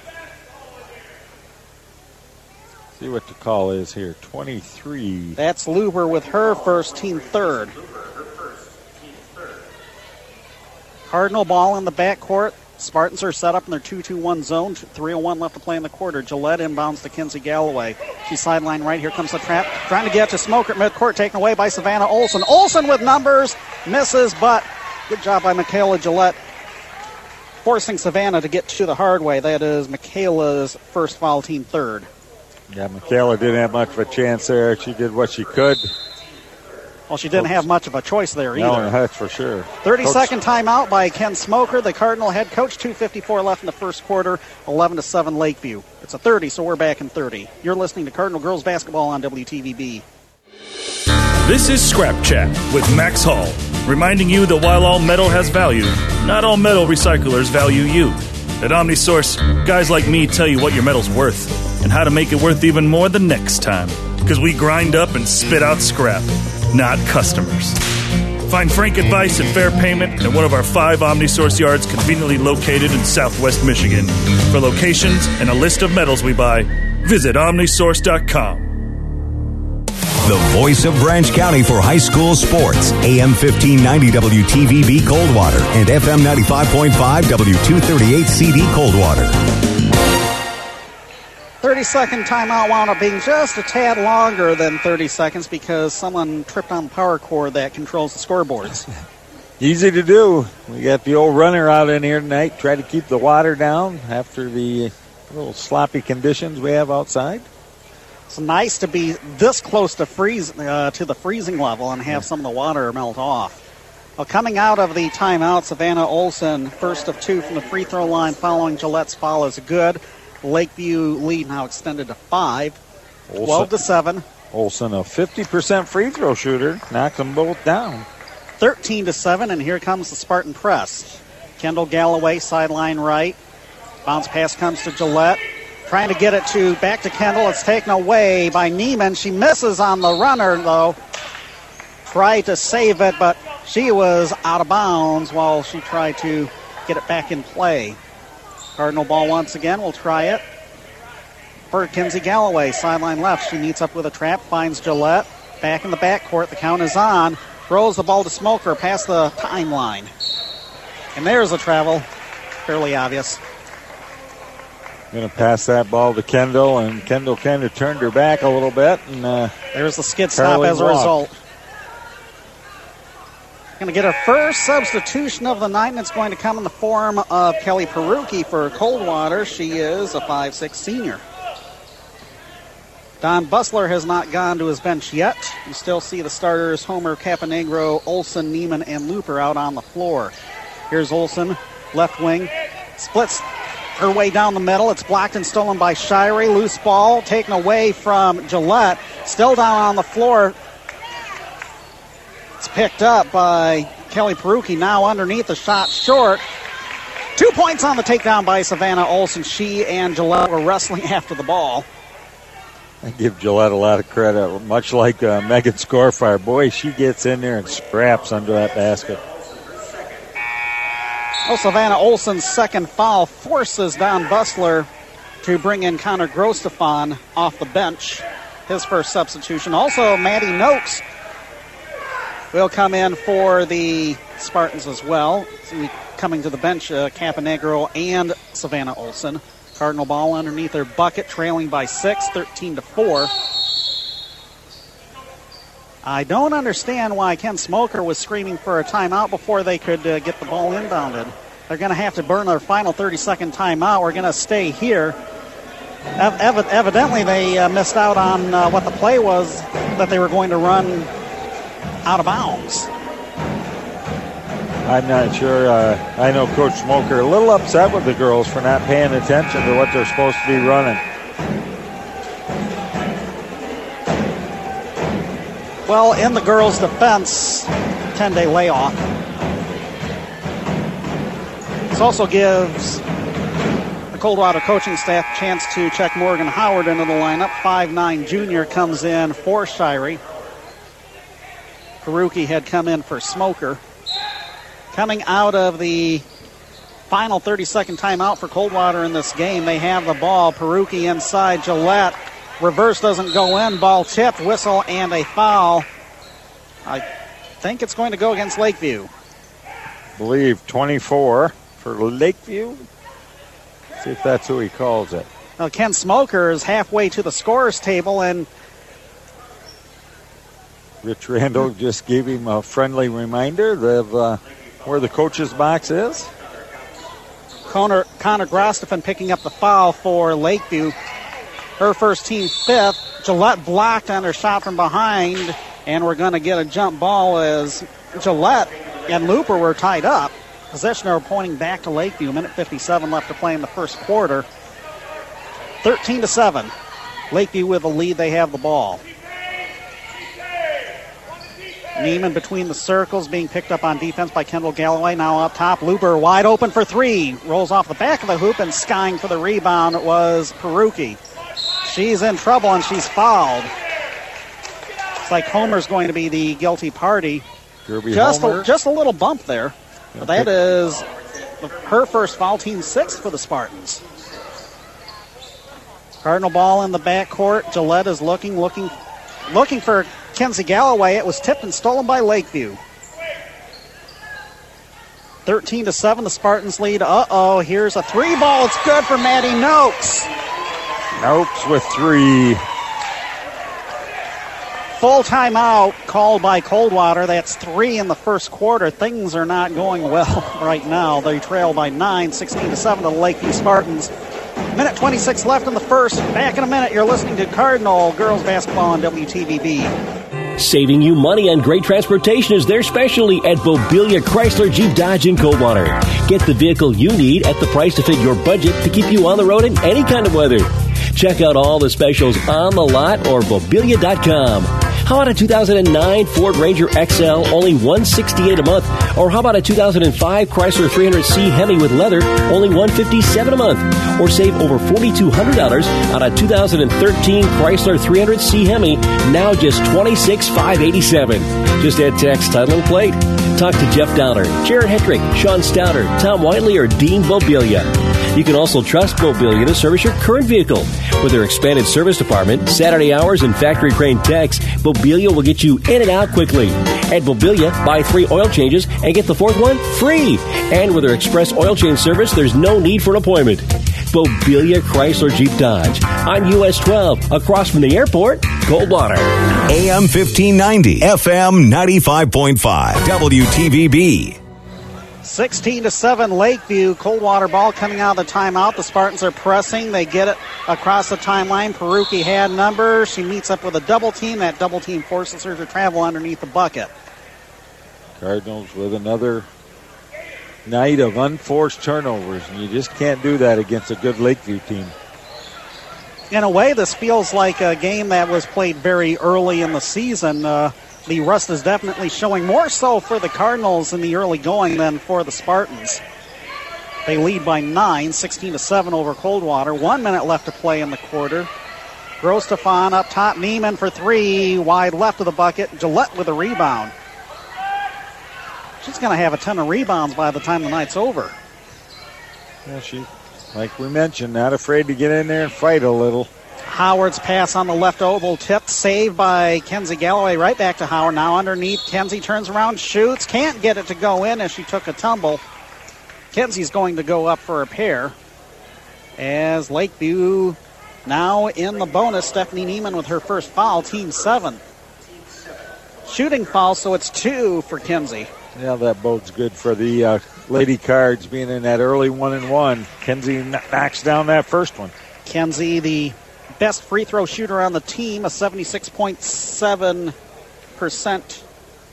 See what the call is here. 23. That's Looper with her first, team third. Cardinal ball in the backcourt. Spartans are set up in their 2-2-1 zone. 3:01 left to play in the quarter. Gillette inbounds to Kenzie Galloway. She's sidelined right. Here comes the trap. Trying to get to Smoker at midcourt. Taken away by Savannah Olson. Olson with numbers. Misses, but good job by Michaela Gillette. Forcing Savannah to get to the hard way. That is Michaela's first foul, team third. Yeah, Michaela didn't have much of a chance there. She did what she could. Well, she didn't have much of a choice there either. No, that's for sure. 30-second timeout by Ken Smoker, the Cardinal head coach. 2:54 left in the first quarter. 11-7 Lakeview. It's a 30, so we're back in 30. You're listening to Cardinal Girls Basketball on WTVB. This is Scrap Chat with Max Hall, reminding you that while all metal has value, not all metal recyclers value you. At OmniSource, guys like me tell you what your metal's worth and how to make it worth even more the next time. Because we grind up and spit out scrap, not customers. Find frank advice and fair payment at one of our 5 OmniSource yards conveniently located in Southwest Michigan. For locations and a list of metals we buy, visit OmniSource.com. The voice of Branch County for high school sports. AM 1590 WTVB Coldwater and FM 95.5 W238 CD Coldwater. 30-second timeout wound up being just a tad longer than 30 seconds because someone tripped on the power cord that controls the scoreboards. Easy to do. We got the old runner out in here tonight. Try to keep the water down after the little sloppy conditions we have outside. It's nice to be this close to the freezing level and have some of the water melt off. Well, coming out of the timeout, Savannah Olson, first of 2 from the free throw line following Gillette's foul is good. Lakeview lead now extended to 5, 12-7. Olson, a 50% free throw shooter, knocks them both down. 13-7, and here comes the Spartan press. Kendall Galloway, sideline right. Bounce pass comes to Gillette. Trying to get it back to Kendall. It's taken away by Neiman. She misses on the runner, though. Tried to save it, but she was out of bounds while she tried to get it back in play. Cardinal ball once again. We'll try it. For Kenzie Galloway, sideline left. She meets up with a trap, finds Gillette. Back in the backcourt. The count is on. Throws the ball to Smoker past the timeline. And there's the travel. Fairly obvious. Going to pass that ball to Kendall, and Kendall kind of turned her back a little bit. And there's the skid stop as a result. Going to get her first substitution of the night, and it's going to come in the form of Kelly Peruki for Coldwater. She is a 5'6 senior. Don Bussler has not gone to his bench yet. You still see the starters, Homer, Caponegro, Olson, Neiman, and Looper out on the floor. Here's Olson, left wing, splits her way down the middle. It's blocked and stolen by Shirey. Loose ball taken away from Gillette. Still down on the floor. It's picked up by Kelly Perucci. Now underneath, the shot short. 2 points on the takedown by Savannah Olson. She and Gillette were wrestling after the ball. I give Gillette a lot of credit, much like Megan Scorefire. Boy, she gets in there and scraps under that basket. Oh, Savannah Olson's second foul forces Don Bustler to bring in Connor Grostefan off the bench. His first substitution. Also, Maddie Noakes will come in for the Spartans as well. So coming to the bench, Caponegro and Savannah Olson. Cardinal ball underneath their bucket, trailing by 6, 13-4. I don't understand why Ken Smoker was screaming for a timeout before they could get the ball inbounded. They're going to have to burn their final 30-second timeout. We're going to stay here. Evidently, they missed out on what the play was that they were going to run out of bounds. I'm not sure. I know Coach Smoker a little upset with the girls for not paying attention to what they're supposed to be running. Well, in the girls' defense, 10-day layoff. This also gives the Coldwater coaching staff a chance to check Morgan Howard into the lineup. 5'9" junior comes in for Shirey. Perucci had come in for Smoker. Coming out of the final 30-second timeout for Coldwater in this game, they have the ball. Perucci inside Gillette. Reverse doesn't go in. Ball tipped, whistle, and a foul. I think it's going to go against Lakeview. I believe 24 for Lakeview. See if that's who he calls it. Now, Ken Smoker is halfway to the scorer's table, and Rich Randall just gave him a friendly reminder of where the coach's box is. Connor Grostefan picking up the foul for Lakeview. Her first, team fifth. Gillette blocked on her shot from behind, and we're going to get a jump ball as Gillette and Looper were tied up. Possession arrow pointing back to Lakeview. 1:57 left to play in the first quarter. 13-7. Lakeview with the lead. They have the ball. Neiman between the circles, being picked up on defense by Kendall Galloway. Now up top, Luber wide open for three. Rolls off the back of the hoop, and skying for the rebound was Perucci. She's in trouble, and she's fouled. It's like Homer's going to be the guilty party. Just a little bump there. But that is her first foul, team sixth for the Spartans. Cardinal ball in the backcourt. Gillette is looking for Kenzie Galloway. It was tipped and stolen by Lakeview. 13-7, the Spartans lead. Here's a three ball. It's good for Maddie Noakes. Noakes with three. Full timeout called by Coldwater. That's 3 in the first quarter. Things are not going well right now. They trail by 9, 16-7 to the Lakeview Spartans. Minute 26 left in the first. Back in a minute. You're listening to Cardinal Girls Basketball on WTVB. Saving you money on great transportation is their specialty at Bobilia Chrysler Jeep Dodge in Coldwater. Get the vehicle you need at the price to fit your budget to keep you on the road in any kind of weather. Check out all the specials on the lot or Bobilia.com. How about a 2009 Ford Ranger XL, only $168 a month? Or how about a 2005 Chrysler 300C Hemi with leather, only $157 a month? Or save over $4,200 on a 2013 Chrysler 300C Hemi, now just $26,587. Just add tax, title, and plate. Talk to Jeff Downer, Jared Hetrick, Sean Stouter, Tom Whiteley, or Dean Bobilia. You can also trust Bobilia to service your current vehicle. With their expanded service department, Saturday hours, and factory crane techs, Bobilia will get you in and out quickly. At Bobilia, buy 3 oil changes and get the 4th one free. And with their express oil change service, there's no need for an appointment. Bobilia Chrysler Jeep Dodge on US 12, across from the airport, Coldwater. AM 1590, FM 95.5, WTVB. 16-7 Lakeview. Coldwater ball coming out of the timeout. The Spartans are pressing. They get it across the timeline. Perucci had number. She meets up with a double team. That double team forces her to travel underneath the bucket. Cardinals with another night of unforced turnovers, and you just can't do that against a good Lakeview team. In a way, this feels like a game that was played very early in the season. The rust is definitely showing more so for the Cardinals in the early going than for the Spartans. They lead by 9, 16-7 over Coldwater. 1 minute left to play in the quarter. Grostefan up top. Neiman for three. Wide left of the bucket. Gillette with a rebound. She's going to have a ton of rebounds by the time the night's over. Yeah, she, like we mentioned, not afraid to get in there and fight a little. Howard's pass on the left oval tip. Saved by Kenzie Galloway. Right back to Howard. Now underneath. Kenzie turns around, shoots. Can't get it to go in as she took a tumble. Kenzie's going to go up for a pair. As Lakeview now in the bonus. Stephanie Neiman with her first foul. Team 7. Shooting foul, so it's 2 for Kenzie. Yeah, that bodes good for the Lady Cards being in that early 1-1. Kenzie knocks down that first one. Kenzie, the best free throw shooter on the team, a 76.7%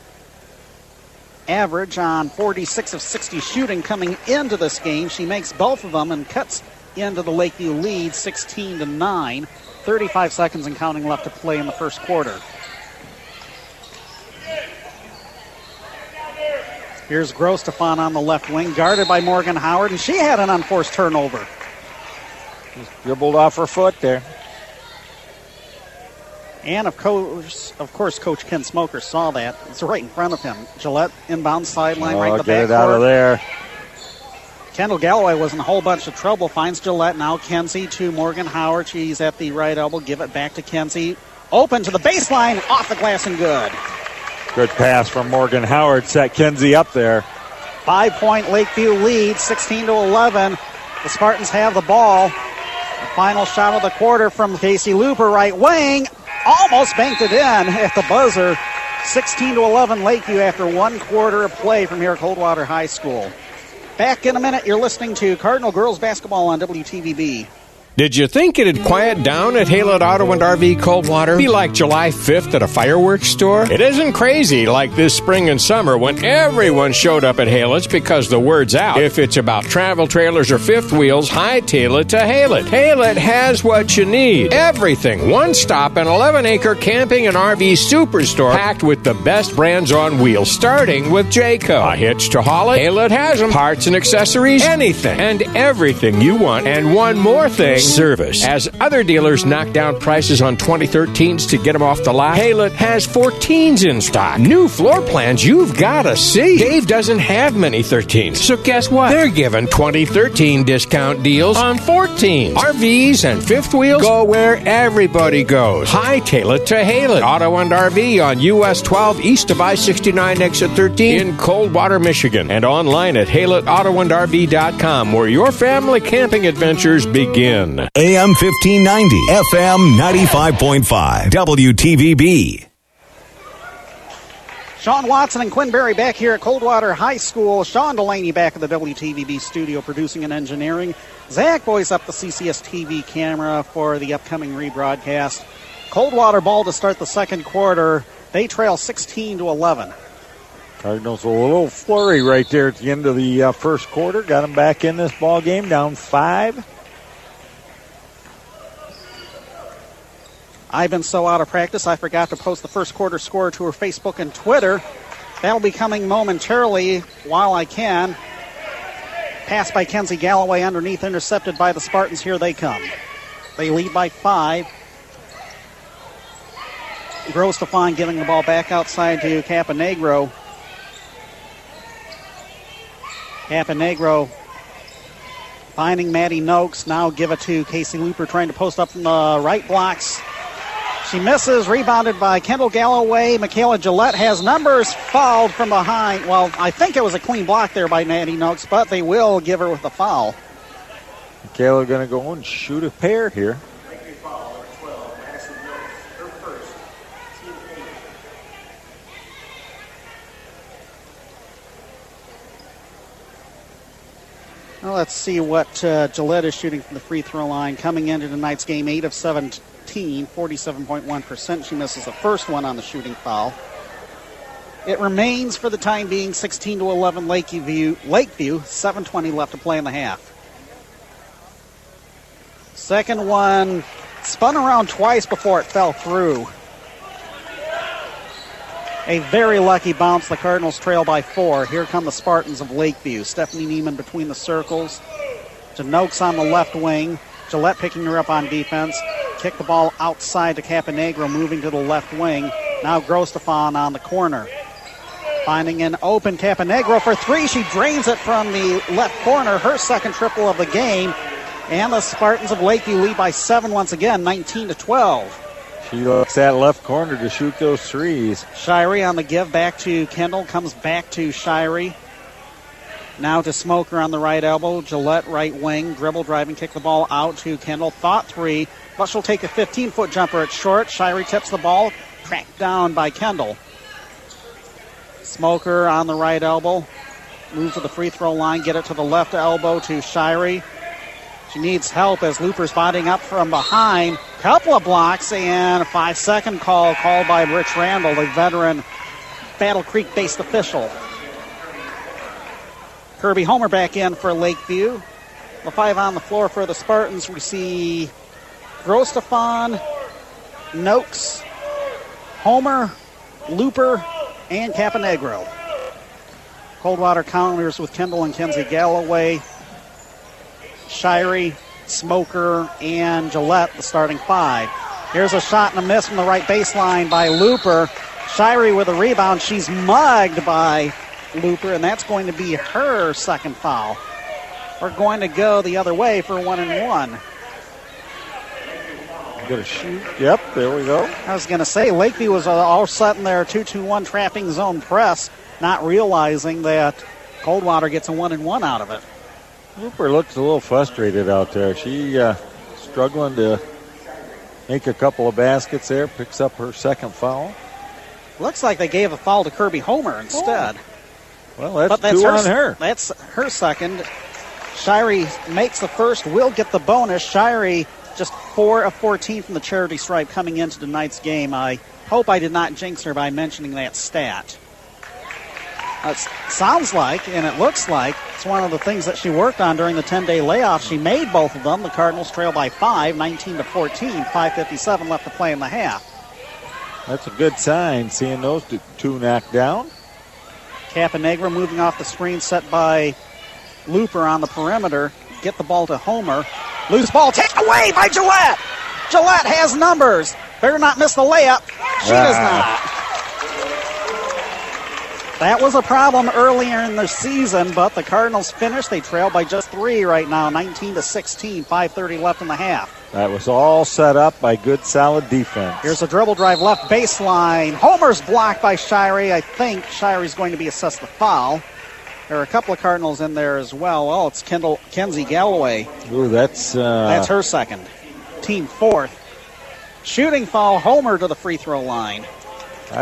average on 46 of 60 shooting coming into this game. She makes both of them and cuts into the Lakeview lead 16-9. 35 seconds and counting left to play in the first quarter. Here's Grostefan on the left wing, guarded by Morgan Howard, and she had an unforced turnover. Just dribbled off her foot there. And of course, Coach Ken Smoker saw that. It's right in front of him. Gillette inbound sideline, right in the backcourt. Get it out of there. Kendall Galloway was in a whole bunch of trouble. Finds Gillette. Now Kenzie to Morgan Howard. She's at the right elbow. Give it back to Kenzie. Open to the baseline. Off the glass and good. Good pass from Morgan Howard. Set Kenzie up there. 5-point Lakeview lead. 16-11. The Spartans have the ball. The final shot of the quarter from Casey Looper, right wing. Almost banked it in at the buzzer. 16-11 Lakeview after 1 quarter of play from here at Coldwater High School. Back in a minute. You're listening to Cardinal Girls Basketball on WTVB. Did you think it'd quiet down at Haylett Auto and RV Coldwater? Be like July 5th at a fireworks store? It isn't crazy like this spring and summer when everyone showed up at Haylett's because the word's out. If it's about travel trailers or fifth wheels, hightail it to Haylett. Haylett has what you need. Everything. One stop, an 11-acre camping and RV superstore packed with the best brands on wheels, starting with Jayco. A hitch to haul it? Haylett has them. Parts and accessories, anything and everything you want. And one more thing. Service. As other dealers knock down prices on 2013s to get them off the lot, Haylett has 14s in stock. New floor plans you've got to see. Dave doesn't have many 13s, so guess what? They're giving 2013 discount deals on 14s. RVs and fifth wheels go where everybody goes. Hightail it to Haylett Auto and RV on US 12 east of I-69 exit 13 in Coldwater, Michigan, and online at HaylettAutoandRV.com, where your family camping adventures begin. AM 1590, FM 95.5, WTVB. Sean Watson and Quinn Berry back here at Coldwater High School. Sean Delaney back at the WTVB studio producing and engineering. Zach Boyce up the CCS TV camera for the upcoming rebroadcast. Coldwater ball to start the second quarter. They trail 16-11. Cardinals a little flurry right there at the end of the first quarter. Got them back in this ball game, down 5. I've been so out of practice, I forgot to post the first quarter score to her Facebook and Twitter. That'll be coming momentarily while I can. Pass by Kenzie Galloway underneath, intercepted by the Spartans. Here they come. They lead by 5. Grostefan giving the ball back outside to Caponegro. Caponegro finding Maddie Noakes. Now give it to Casey Looper, trying to post up from the right blocks. She misses, rebounded by Kendall Galloway. Michaela Gillette has numbers, fouled from behind. Well, I think it was a clean block there by Maddie Noakes, but they will give her with the foul. Michaela going to go and shoot a pair here. Well, let's see what Gillette is shooting from the free throw line. Coming into tonight's game, 8 of 17, 47.1%. She misses the first one on the shooting foul. It remains for the time being 16-11 Lakeview. 7:20 left to play in the half. Second one spun around twice before it fell through. A very lucky bounce. The Cardinals trail by 4. Here come the Spartans of Lakeview. Stephanie Neiman between the circles. To Noakes on the left wing. Gillette picking her up on defense. Kick the ball outside to Caponegro, moving to the left wing. Now Grostefan on the corner. Finding an open Caponegro for 3. She drains it from the left corner. Her second triple of the game. And the Spartans of Lakeview lead by 7 once again, 19-12. She looks at left corner to shoot those threes. Shirey on the give back to Kendall. Comes back to Shirey. Now to Smoker on the right elbow. Gillette right wing. Dribble driving, kick the ball out to Kendall. Thought 3, but she'll take a 15-foot jumper at short. Shirey tips the ball. Tracked down by Kendall. Smoker on the right elbow. Moves to the free throw line. Get it to the left elbow to Shirey. She needs help as Looper's bodying up from behind. Couple of blocks and a 5-second called by Rich Randall, the veteran Battle Creek-based official. Kirby Homer back in for Lakeview. The 5 on the floor for the Spartans. We see Grostefan, Noakes, Homer, Looper, and Caponegro. Coldwater counters with Kendall and Kenzie Galloway. Shirey, Smoker, and Gillette, the starting 5. Here's a shot and a miss from the right baseline by Looper. Shirey with a rebound. She's mugged by Looper, and that's going to be her second foul. We're going to go the other way for 1-1. Gonna shoot. Yep, there we go. I was going to say, Lakeview was all set in their 2-2-1 trapping zone press, not realizing that Coldwater gets a 1-1 out of it. Looper looks a little frustrated out there. She struggling to make a couple of baskets there. Picks up her second foul. Looks like they gave a foul to Kirby Homer instead. Well, that's 2 on her. That's her second. Shirey makes the first, will get the bonus. Shirey just 4 of 14 from the charity stripe coming into tonight's game. I hope I did not jinx her by mentioning that stat. It sounds like, and it looks like, it's one of the things that she worked on during the 10-day layoff. She made both of them. The Cardinals trail by 5, 19-14, 5:57 left to play in the half. That's a good sign, seeing those 2 knocked down. Caponegro moving off the screen set by Looper on the perimeter. Get the ball to Homer. Loose ball taken away by Gillette. Gillette has numbers. Better not miss the layup. She does not. That was a problem earlier in the season, but the Cardinals finished. They trail by just 3 right now, 19-16, 5:30 left in the half. That was all set up by good, solid defense. Here's a dribble drive left baseline. Homer's blocked by Shirey. I think Shirey's going to be assessed the foul. There are a couple of Cardinals in there as well. Oh, it's Kenzie Galloway. Ooh, that's her second. Team 4th. Shooting foul, Homer to the free throw line. I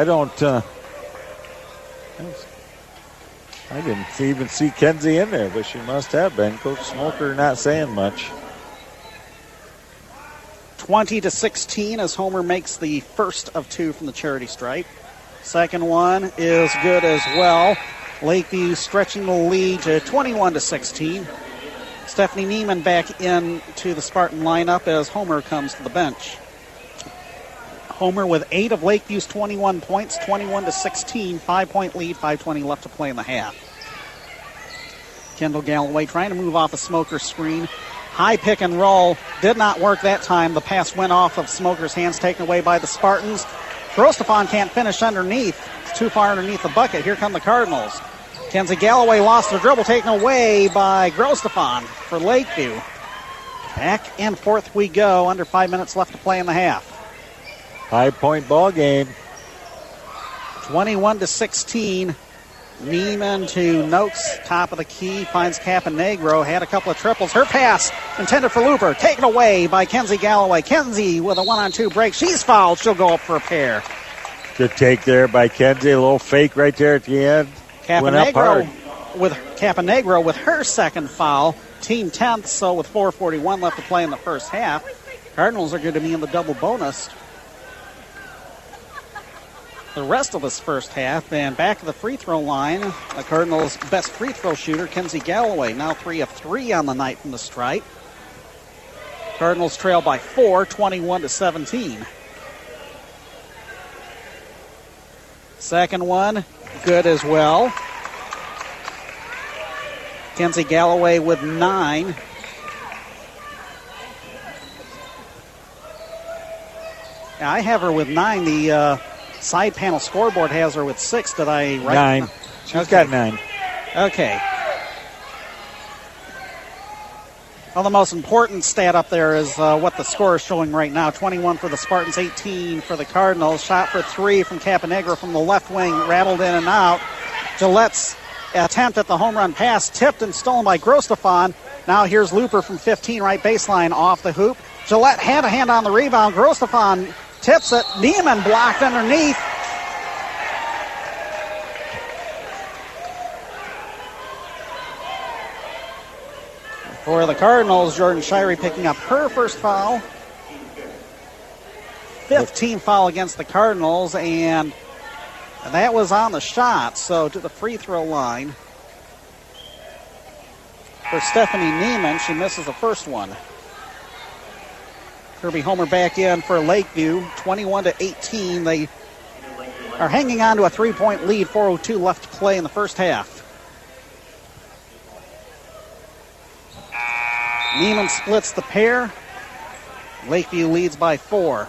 didn't even see Kenzie in there, but she must have been. Coach Smoker not saying much. 20-16 as Homer makes the first of 2 from the charity stripe. Second one is good as well. Lakeview stretching the lead to 21-16. Stephanie Neiman back into the Spartan lineup as Homer comes to the bench. Homer with 8 of Lakeview's 21 points, 21-16, 5-point lead, 5:20 left to play in the half. Kendall Galloway trying to move off a Smoker screen. High pick and roll. Did not work that time. The pass went off of Smoker's hands, taken away by the Spartans. Grostefan can't finish underneath. It's too far underneath the bucket. Here come the Cardinals. Kenzie Galloway lost the dribble, taken away by Grostefan for Lakeview. Back and forth we go. Under 5 minutes left to play in the half. 5-point ball game. 21-16. Neiman to Noakes, top of the key, finds Caponegro, had a couple of triples. Her pass intended for Looper, taken away by Kenzie Galloway. Kenzie with a 1-on-2 break. She's fouled. She'll go up for a pair. Good take there by Kenzie. A little fake right there at the end. Caponegro with her second foul. Team 10th, so with 4:41 left to play in the first half. Cardinals are going to be in the double bonus. the rest of this first half. And back to the free throw line, the Cardinals' best free throw shooter, Kenzie Galloway, now 3 of 3 on the night from the stripe. Cardinals trail by 4, 21-17. Second one, good as well. Kenzie Galloway with 9. I have her with 9. The side panel scoreboard has her with 6. Did I write 9. She's got 9. Okay. Well, the most important stat up there is what the score is showing right now. 21 for the Spartans, 18 for the Cardinals. Shot for 3 from Caponegro from the left wing, rattled in and out. Gillette's attempt at the home run pass tipped and stolen by Grostefan. Now here's Looper from 15, right baseline, off the hoop. Gillette had a hand on the rebound. Grostefan tips it. Neiman blocked underneath. For the Cardinals, Jordan Shirey picking up her first foul. 15th foul against the Cardinals, and that was on the shot, so to the free throw line. For Stephanie Neiman, she misses the first one. Kirby Homer back in for Lakeview, 21-18. They are hanging on to a 3-point lead, 4:02 left to play in the first half. Neiman splits the pair. Lakeview leads by 4.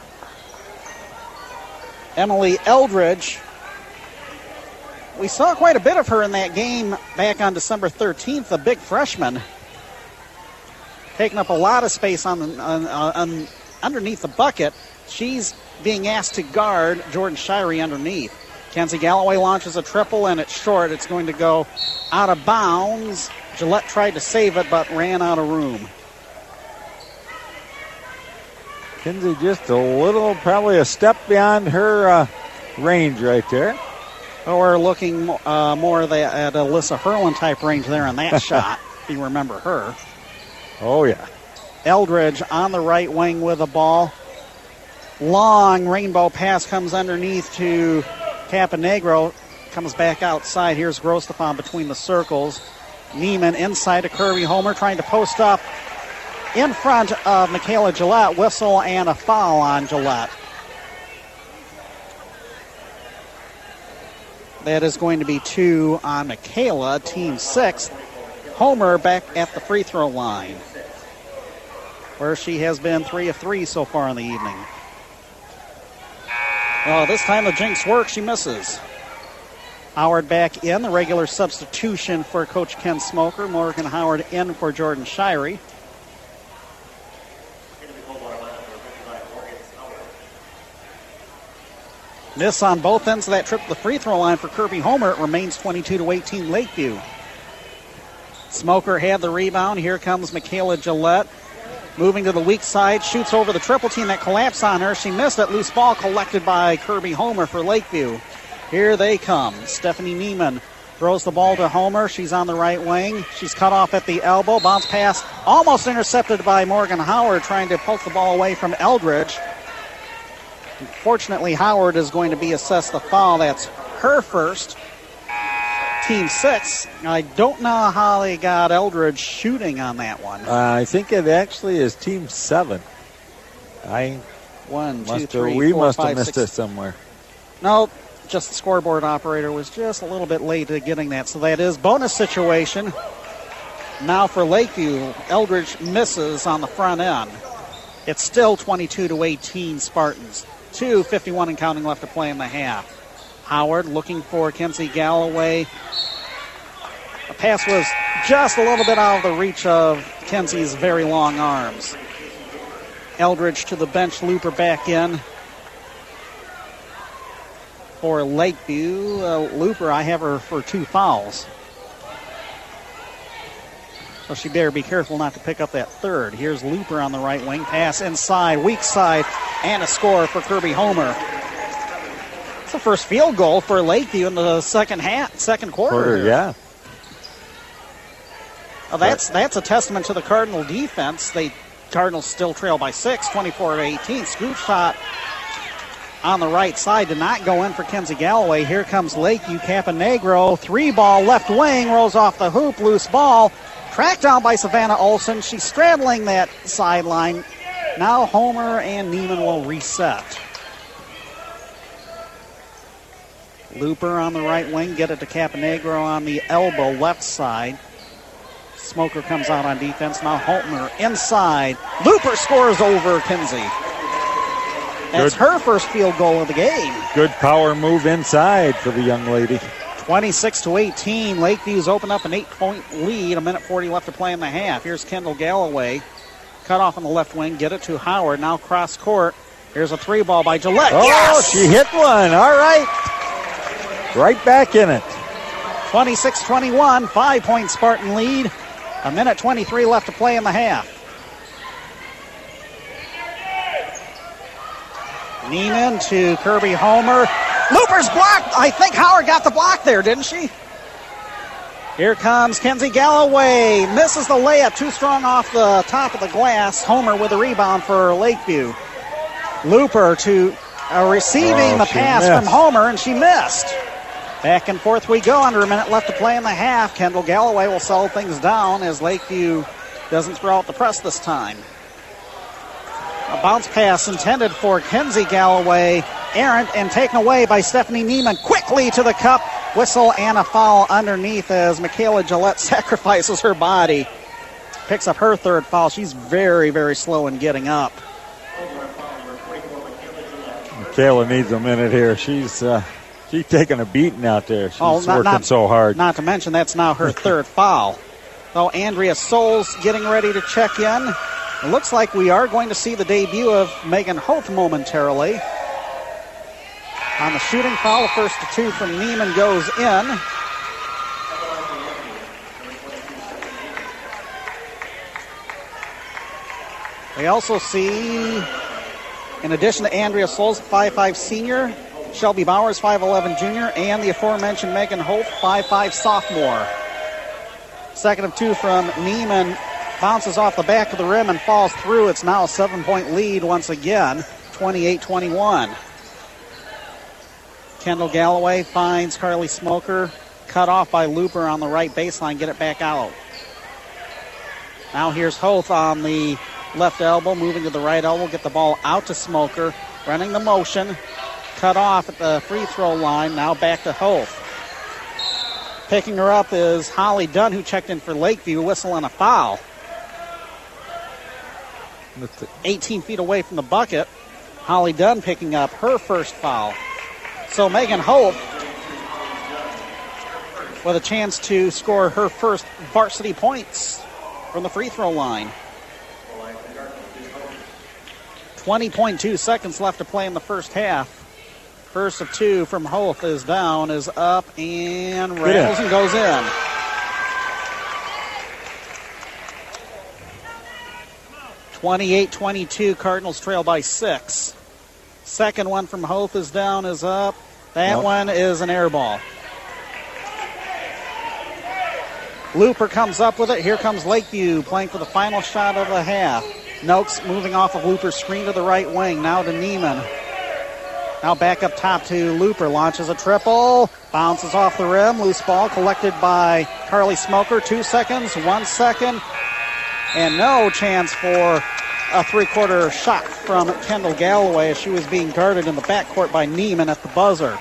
Emily Eldridge. We saw quite a bit of her in that game back on December 13th, the big freshman. Taking up a lot of space on underneath the bucket. She's being asked to guard Jordan Shirey underneath. Kenzie Galloway launches a triple, and it's short. It's going to go out of bounds. Gillette tried to save it, but ran out of room. Kenzie just a little, probably a step beyond her range right there. Well, we're looking more at Alyssa Herlin type range there on that shot, if you remember her. Oh, yeah. Eldridge on the right wing with the ball. Long rainbow pass comes underneath to Caponegro. Comes back outside. Here's Grostefan between the circles. Neiman inside to Kirby Homer, trying to post up in front of Michaela Gillette. Whistle and a foul on Gillette. That is going to be 2 on Michaela, team 6. Homer back at the free throw line, where she has been 3 of 3 so far in the evening. Well, this time the jinx works. She misses. Howard back in, the regular substitution for Coach Ken Smoker. Morgan Howard in for Jordan Shirey. Miss on both ends of that trip to the free throw line for Kirby Homer. It remains 22-18 Lakeview. Smoker had the rebound. Here comes Michaela Gillette. Moving to the weak side, shoots over the triple team that collapsed on her. She missed it. Loose ball collected by Kirby Homer for Lakeview. Here they come. Stephanie Neiman throws the ball to Homer. She's on the right wing. She's cut off at the elbow. Bounce pass almost intercepted by Morgan Howard, trying to poke the ball away from Eldridge. Unfortunately, Howard is going to be assessed the foul. That's her first. Team 6. I don't know how they got Eldridge shooting on that one. I think it actually is team 7. We must have missed it somewhere. No, just the scoreboard operator was just a little bit late at getting that. So that is bonus situation. Now for Lakeview, Eldridge misses on the front end. It's still 22-18 Spartans. 2:51 and counting left to play in the half. Howard looking for Kenzie Galloway. The pass was just a little bit out of the reach of Kenzie's very long arms. Eldridge to the bench, Looper back in for Lakeview. Looper, I have her for 2 fouls. So she better be careful not to pick up that third. Here's Looper on the right wing. Pass inside, weak side, and a score for Kirby Homer. It's the first field goal for Lakeview in the second quarter. Yeah. Well, that's a testament to the Cardinal defense. Cardinals still trail by 6, 24-18. Scoop shot on the right side. Did not go in for Kenzie Galloway. Here comes Lakeview. Caponegro, 3-ball left wing, rolls off the hoop, loose ball. Tracked down by Savannah Olson. She's straddling that sideline. Now Homer and Neiman will reset. Looper on the right wing, get it to Caponegro on the elbow left side. Smoker comes out on defense. Now Homer inside. Looper scores over Kinsey. That's her first field goal of the game. Good power move inside for the young lady. 26-18. Lakeview's opened up an 8-point lead. 1:40 left to play in the half. Here's Kendall Galloway. Cut off on the left wing. Get it to Howard. Now cross court. Here's a 3-ball by Gillette. Oh, yes! She hit one. All right. Right back in it. 26-21. 5-point Spartan lead. 1:23 left to play in the half. Neiman to Kirby Homer. Looper's blocked. I think Howard got the block there, didn't she? Here comes Kenzie Galloway. Misses the layup. Too strong off the top of the glass. Homer with a rebound for Lakeview. Looper to receiving the pass from Homer, and she missed. Back and forth we go. Under a minute left to play in the half. Kendall Galloway will settle things down as Lakeview doesn't throw out the press this time. A bounce pass intended for Kenzie Galloway. Errant and taken away by Stephanie Neiman. Quickly to the cup. Whistle and a foul underneath as Michaela Gillette sacrifices her body. Picks up her third foul. She's very, very slow in getting up. Michaela needs a minute here. She's taking a beating out there. She's working so hard. Not to mention that's now her third foul. So Andrea Souls getting ready to check in. It looks like we are going to see the debut of Megan Hoth momentarily. On the shooting foul, the first to two from Neiman goes in. We also see, in addition to Andrea Souls, 5'5 senior, Shelby Bowers, 5'11 junior, and the aforementioned Megan Holt, 5'5 sophomore. Second of two from Neiman. Bounces off the back of the rim and falls through. It's now a 7-point lead once again, 28-21. Kendall Galloway finds Carly Smoker. Cut off by Looper on the right baseline. Get it back out. Now here's Hoth on the left elbow, moving to the right elbow. Get the ball out to Smoker. Running the motion. Cut off at the free throw line. Now back to Hoth. Picking her up is Holly Dunn, who checked in for Lakeview. Whistle and a foul. 18 feet away from the bucket. Holly Dunn picking up her first foul. So Megan Holt with a chance to score her first varsity points from the free throw line. 20.2 seconds left to play in the first half. First of two from Holt is down, is up, and rattles and goes in. (28-22). Cardinals trail by 6. Second one from Hoth is down, is up. That one is an air ball. Looper comes up with it. Here comes Lakeview playing for the final shot of the half. Noakes moving off of Looper's screen to the right wing. Now to Neiman. Now back up top to Looper. Launches a triple. Bounces off the rim. Loose ball collected by Carly Smoker. 2 seconds. 1 second. And no chance for a three-quarter shot from Kendall Galloway as she was being guarded in the backcourt by Neiman at the buzzer.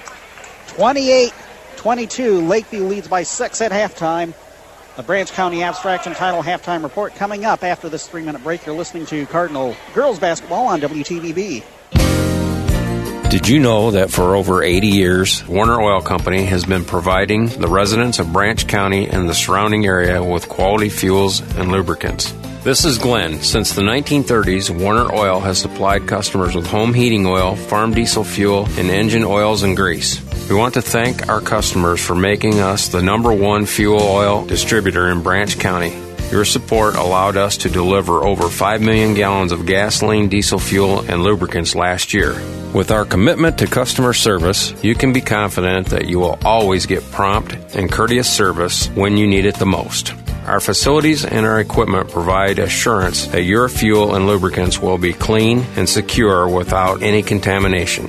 28-22. Lakeview leads by 6 at halftime. The Branch County Abstraction Title halftime report coming up after this 3-minute break. You're listening to Cardinal Girls Basketball on WTVB. Did you know that for over 80 years, Warner Oil Company has been providing the residents of Branch County and the surrounding area with quality fuels and lubricants? This is Glenn. Since the 1930s, Warner Oil has supplied customers with home heating oil, farm diesel fuel, and engine oils and grease. We want to thank our customers for making us the #1 fuel oil distributor in Branch County. Your support allowed us to deliver over 5 million gallons of gasoline, diesel fuel, and lubricants last year. With our commitment to customer service, you can be confident that you will always get prompt and courteous service when you need it the most. Our facilities and our equipment provide assurance that your fuel and lubricants will be clean and secure without any contamination.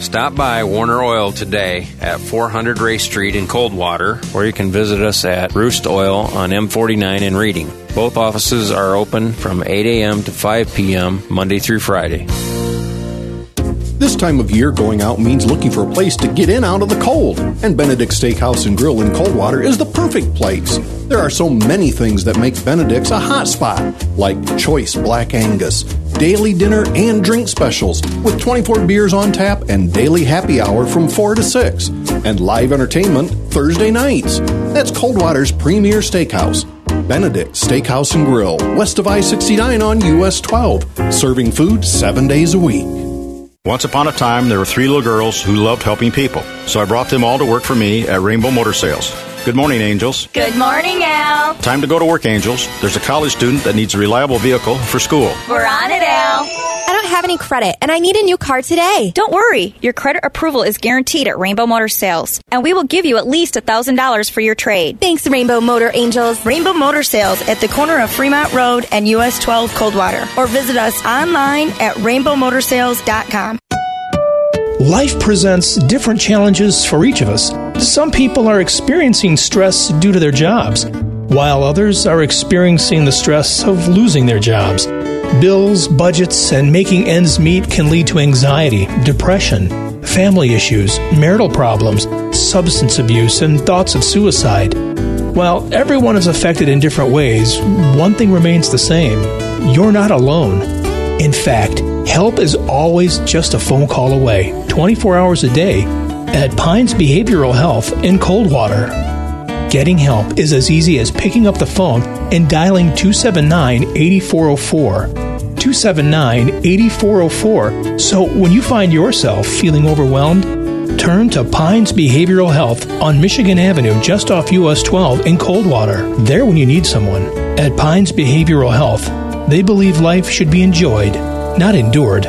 Stop by Warner Oil today at 400 Ray Street in Coldwater, or you can visit us at Roost Oil on M49 in Reading. Both offices are open from 8 a.m. to 5 p.m. Monday through Friday. This time of year, going out means looking for a place to get in out of the cold. And Benedict's Steakhouse and Grill in Coldwater is the perfect place. There are so many things that make Benedict's a hot spot, like choice Black Angus, daily dinner and drink specials with 24 beers on tap and daily happy hour from 4 to 6, and live entertainment Thursday nights. That's Coldwater's premier steakhouse. Benedict's Steakhouse and Grill, west of I-69 on US 12, serving food 7 days a week. Once upon a time, there were 3 little girls who loved helping people, so I brought them all to work for me at Rainbow Motor Sales. Good morning, Angels. Good morning, Al. Time to go to work, Angels. There's a college student that needs a reliable vehicle for school. We're on it, Al. I don't have any credit, and I need a new car today. Don't worry. Your credit approval is guaranteed at Rainbow Motor Sales, and we will give you at least $1,000 for your trade. Thanks, Rainbow Motor Angels. Rainbow Motor Sales at the corner of Fremont Road and US 12 Coldwater, or visit us online at rainbowmotorsales.com. Life presents different challenges for each of us. Some people are experiencing stress due to their jobs, while others are experiencing the stress of losing their jobs. Bills, budgets, and making ends meet can lead to anxiety, depression, family issues, marital problems, substance abuse, and thoughts of suicide. While everyone is affected in different ways, one thing remains the same. You're not alone. In fact, help is always just a phone call away, 24 hours a day, at Pines Behavioral Health in Coldwater. Getting help is as easy as picking up the phone and dialing 279-8404. 279-8404. So when you find yourself feeling overwhelmed, turn to Pines Behavioral Health on Michigan Avenue just off US 12 in Coldwater. There when you need someone. At Pines Behavioral Health, they believe life should be enjoyed, not endured.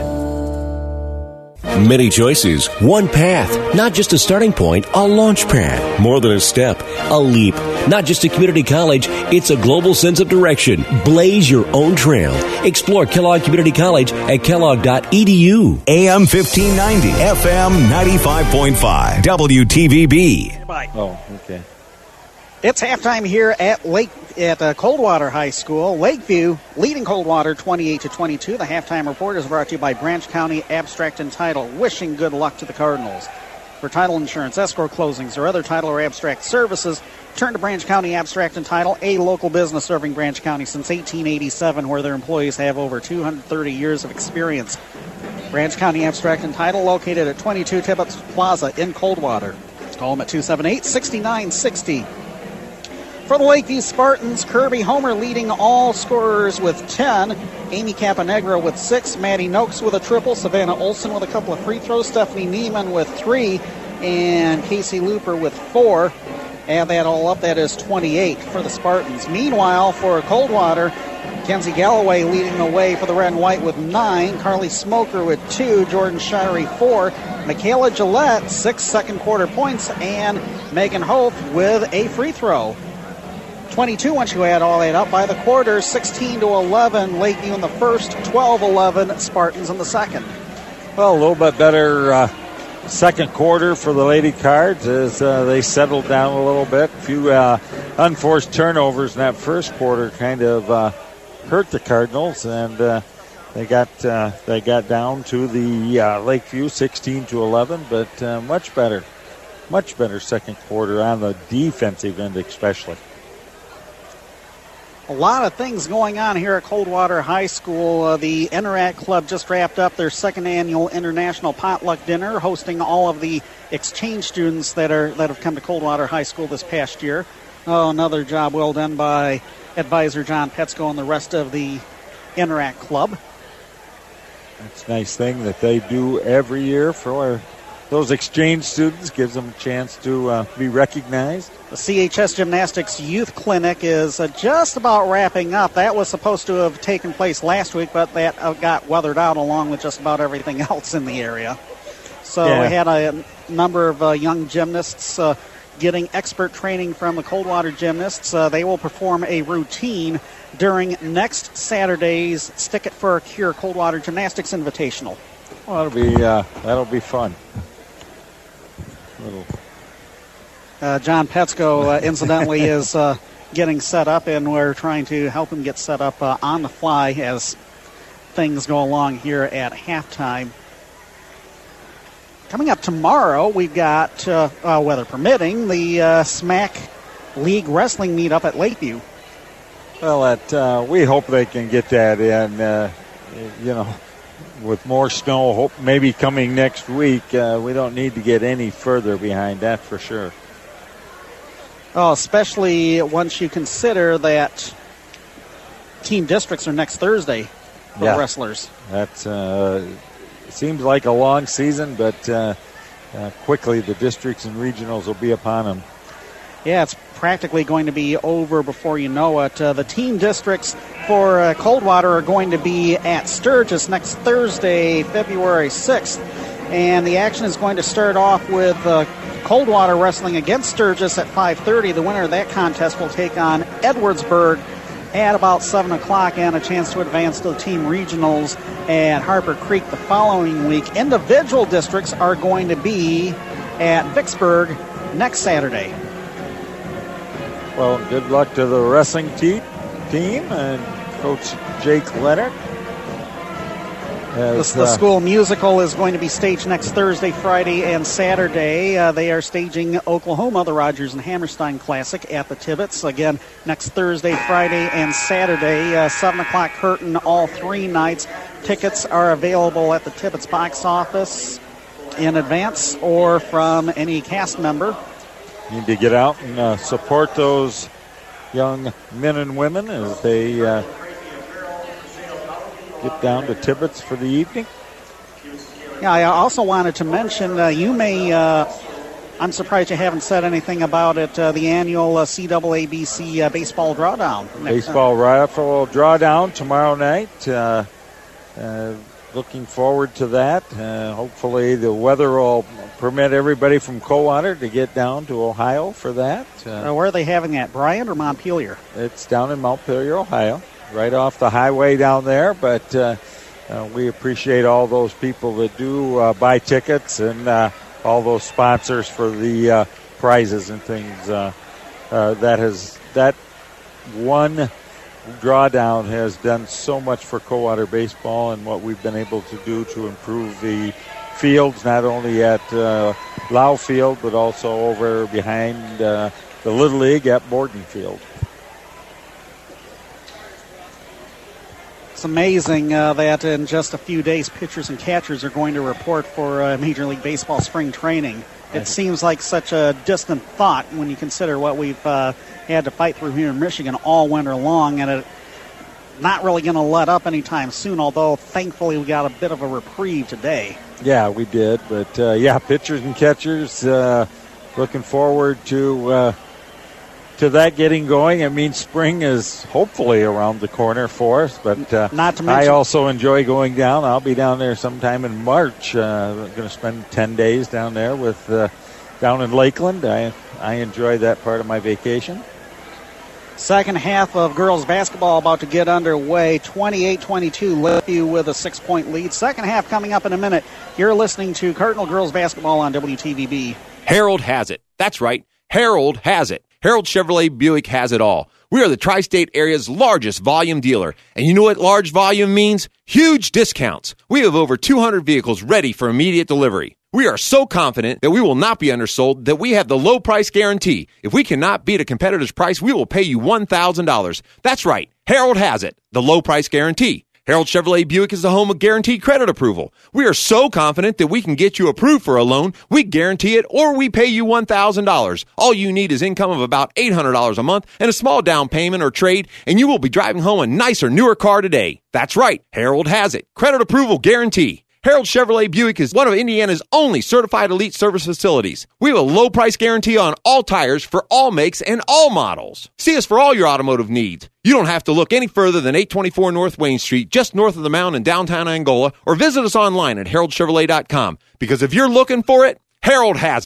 Many choices, one path, not just a starting point, a launch pad. More than a step, a leap. Not just a community college, it's a global sense of direction. Blaze your own trail. Explore Kellogg Community College at kellogg.edu. AM 1590, FM 95.5, WTVB. Oh, okay. It's halftime here at Coldwater High School. Lakeview leading Coldwater 28-22. The halftime report is brought to you by Branch County Abstract and Title. Wishing good luck to the Cardinals. For title insurance, escrow closings, or other title or abstract services, turn to Branch County Abstract and Title, a local business serving Branch County since 1887, where their employees have over 230 years of experience. Branch County Abstract and Title, located at 22 Tibbetts Plaza in Coldwater. Call them at 278-6960. For the Lakeview Spartans, Kirby Homer leading all scorers with 10. Amy Caponegro with 6. Maddie Noakes with a triple. Savannah Olson with a couple of free throws. Stephanie Neiman with 3. And Casey Looper with 4. Add that all up, that is 28 for the Spartans. Meanwhile, for Coldwater, Kenzie Galloway leading the way for the red and white with 9. Carly Smoker with 2. Jordan Shirey 4. Michaela Gillette, 6 second quarter points. And Megan Hope with a free throw. 22 once you add all that up by the quarter, 16-11 Lakeview in the first, 12-11 Spartans in the second. Well, a little bit better second quarter for the Lady Cards as they settled down a little bit. A few unforced turnovers in that first quarter kind of hurt the Cardinals, and they got down to the Lakeview 16-11, but much better second quarter on the defensive end especially. A lot of things going on here at Coldwater High School. The Interact Club just wrapped up their second annual International Potluck Dinner, hosting all of the exchange students that have come to Coldwater High School this past year. Oh, another job well done by advisor John Petsko and the rest of the Interact Club. That's a nice thing that they do every year for those exchange students, gives them a chance to be recognized. The CHS Gymnastics Youth Clinic is just about wrapping up. That was supposed to have taken place last week, but that got weathered out along with just about everything else in the area. So we had a number of young gymnasts getting expert training from the Coldwater gymnasts. They will perform a routine during next Saturday's Stick It for a Cure Coldwater Gymnastics Invitational. Well, that'll be fun. John Petsko, incidentally, is getting set up, and we're trying to help him get set up on the fly as things go along here at halftime. Coming up tomorrow, we've got, weather permitting, the SMAC League Wrestling meet up at Lakeview. Well, we hope they can get that in, with more snow, maybe coming next week. We don't need to get any further behind that for sure. Oh, especially once you consider that team districts are next Thursday for wrestlers. That's seems like a long season, but quickly the districts and regionals will be upon them. Yeah, it's practically going to be over before you know it. The team districts for Coldwater are going to be at Sturgis next Thursday, February 6th. And the action is going to start off with Coldwater wrestling against Sturgis at 5:30. The winner of that contest will take on Edwardsburg at about 7 o'clock and a chance to advance to the team regionals at Harper Creek the following week. Individual districts are going to be at Vicksburg next Saturday. Well, good luck to the wrestling team and Coach Jake Leonard. The school musical is going to be staged next Thursday, Friday, and Saturday. They are staging Oklahoma, the Rogers and Hammerstein Classic at the Tibbetts. Again, next Thursday, Friday, and Saturday. 7 o'clock curtain all 3 nights. Tickets are available at the Tibbetts box office in advance or from any cast member. Need to get out and support those young men and women as they get down to Tibbetts for the evening. Yeah, I also wanted to mention, you may, I'm surprised you haven't said anything about it, the annual CAABC Baseball Drawdown. Baseball Rifle Drawdown tomorrow night. Looking forward to that. Hopefully the weather will permit everybody from Coldwater to get down to Ohio for that. Where are they having that, Bryant or Montpelier? It's down in Montpelier, Ohio, right off the highway down there. But we appreciate all those people that do buy tickets and all those sponsors for the prizes and things. That one drawdown has done so much for Coldwater baseball and what we've been able to do to improve the fields, not only at Lau Field, but also over behind the Little League at Borden Field. It's amazing that in just a few days, pitchers and catchers are going to report for Major League Baseball spring training. It seems like such a distant thought when you consider what we've had to fight through here in Michigan all winter long, and it's not really going to let up anytime soon, although thankfully we got a bit of a reprieve today. Yeah, we did. But, pitchers and catchers, looking forward to that getting going. I mean, spring is hopefully around the corner for us, but not to mention, I also enjoy going down. I'll be down there sometime in March. I'm going to spend 10 days down there with down in Lakeland. I enjoy that part of my vacation. Second half of girls basketball about to get underway. 28-22, Lakeview with a 6-point lead. Second half coming up in a minute. You're listening to Cardinal girls basketball on WTVB. Harold has it. That's right. Harold has it. Harold Chevrolet Buick has it all. We are the tri-state area's largest volume dealer. And you know what large volume means? Huge discounts. We have over 200 vehicles ready for immediate delivery. We are so confident that we will not be undersold that we have the low price guarantee. If we cannot beat a competitor's price, we will pay you $1,000. That's right. Harold has it. The low price guarantee. Harold Chevrolet Buick is the home of guaranteed credit approval. We are so confident that we can get you approved for a loan, we guarantee it, or we pay you $1,000. All you need is income of about $800 a month and a small down payment or trade, and you will be driving home a nicer, newer car today. That's right. Harold has it. Credit approval guarantee. Harold Chevrolet Buick is one of Indiana's only certified elite service facilities. We have a low price guarantee on all tires for all makes and all models. See us for all your automotive needs. You don't have to look any further than 824 North Wayne Street, just north of the mountain in downtown Angola, or visit us online at haroldchevrolet.com. Because if you're looking for it, Harold has it.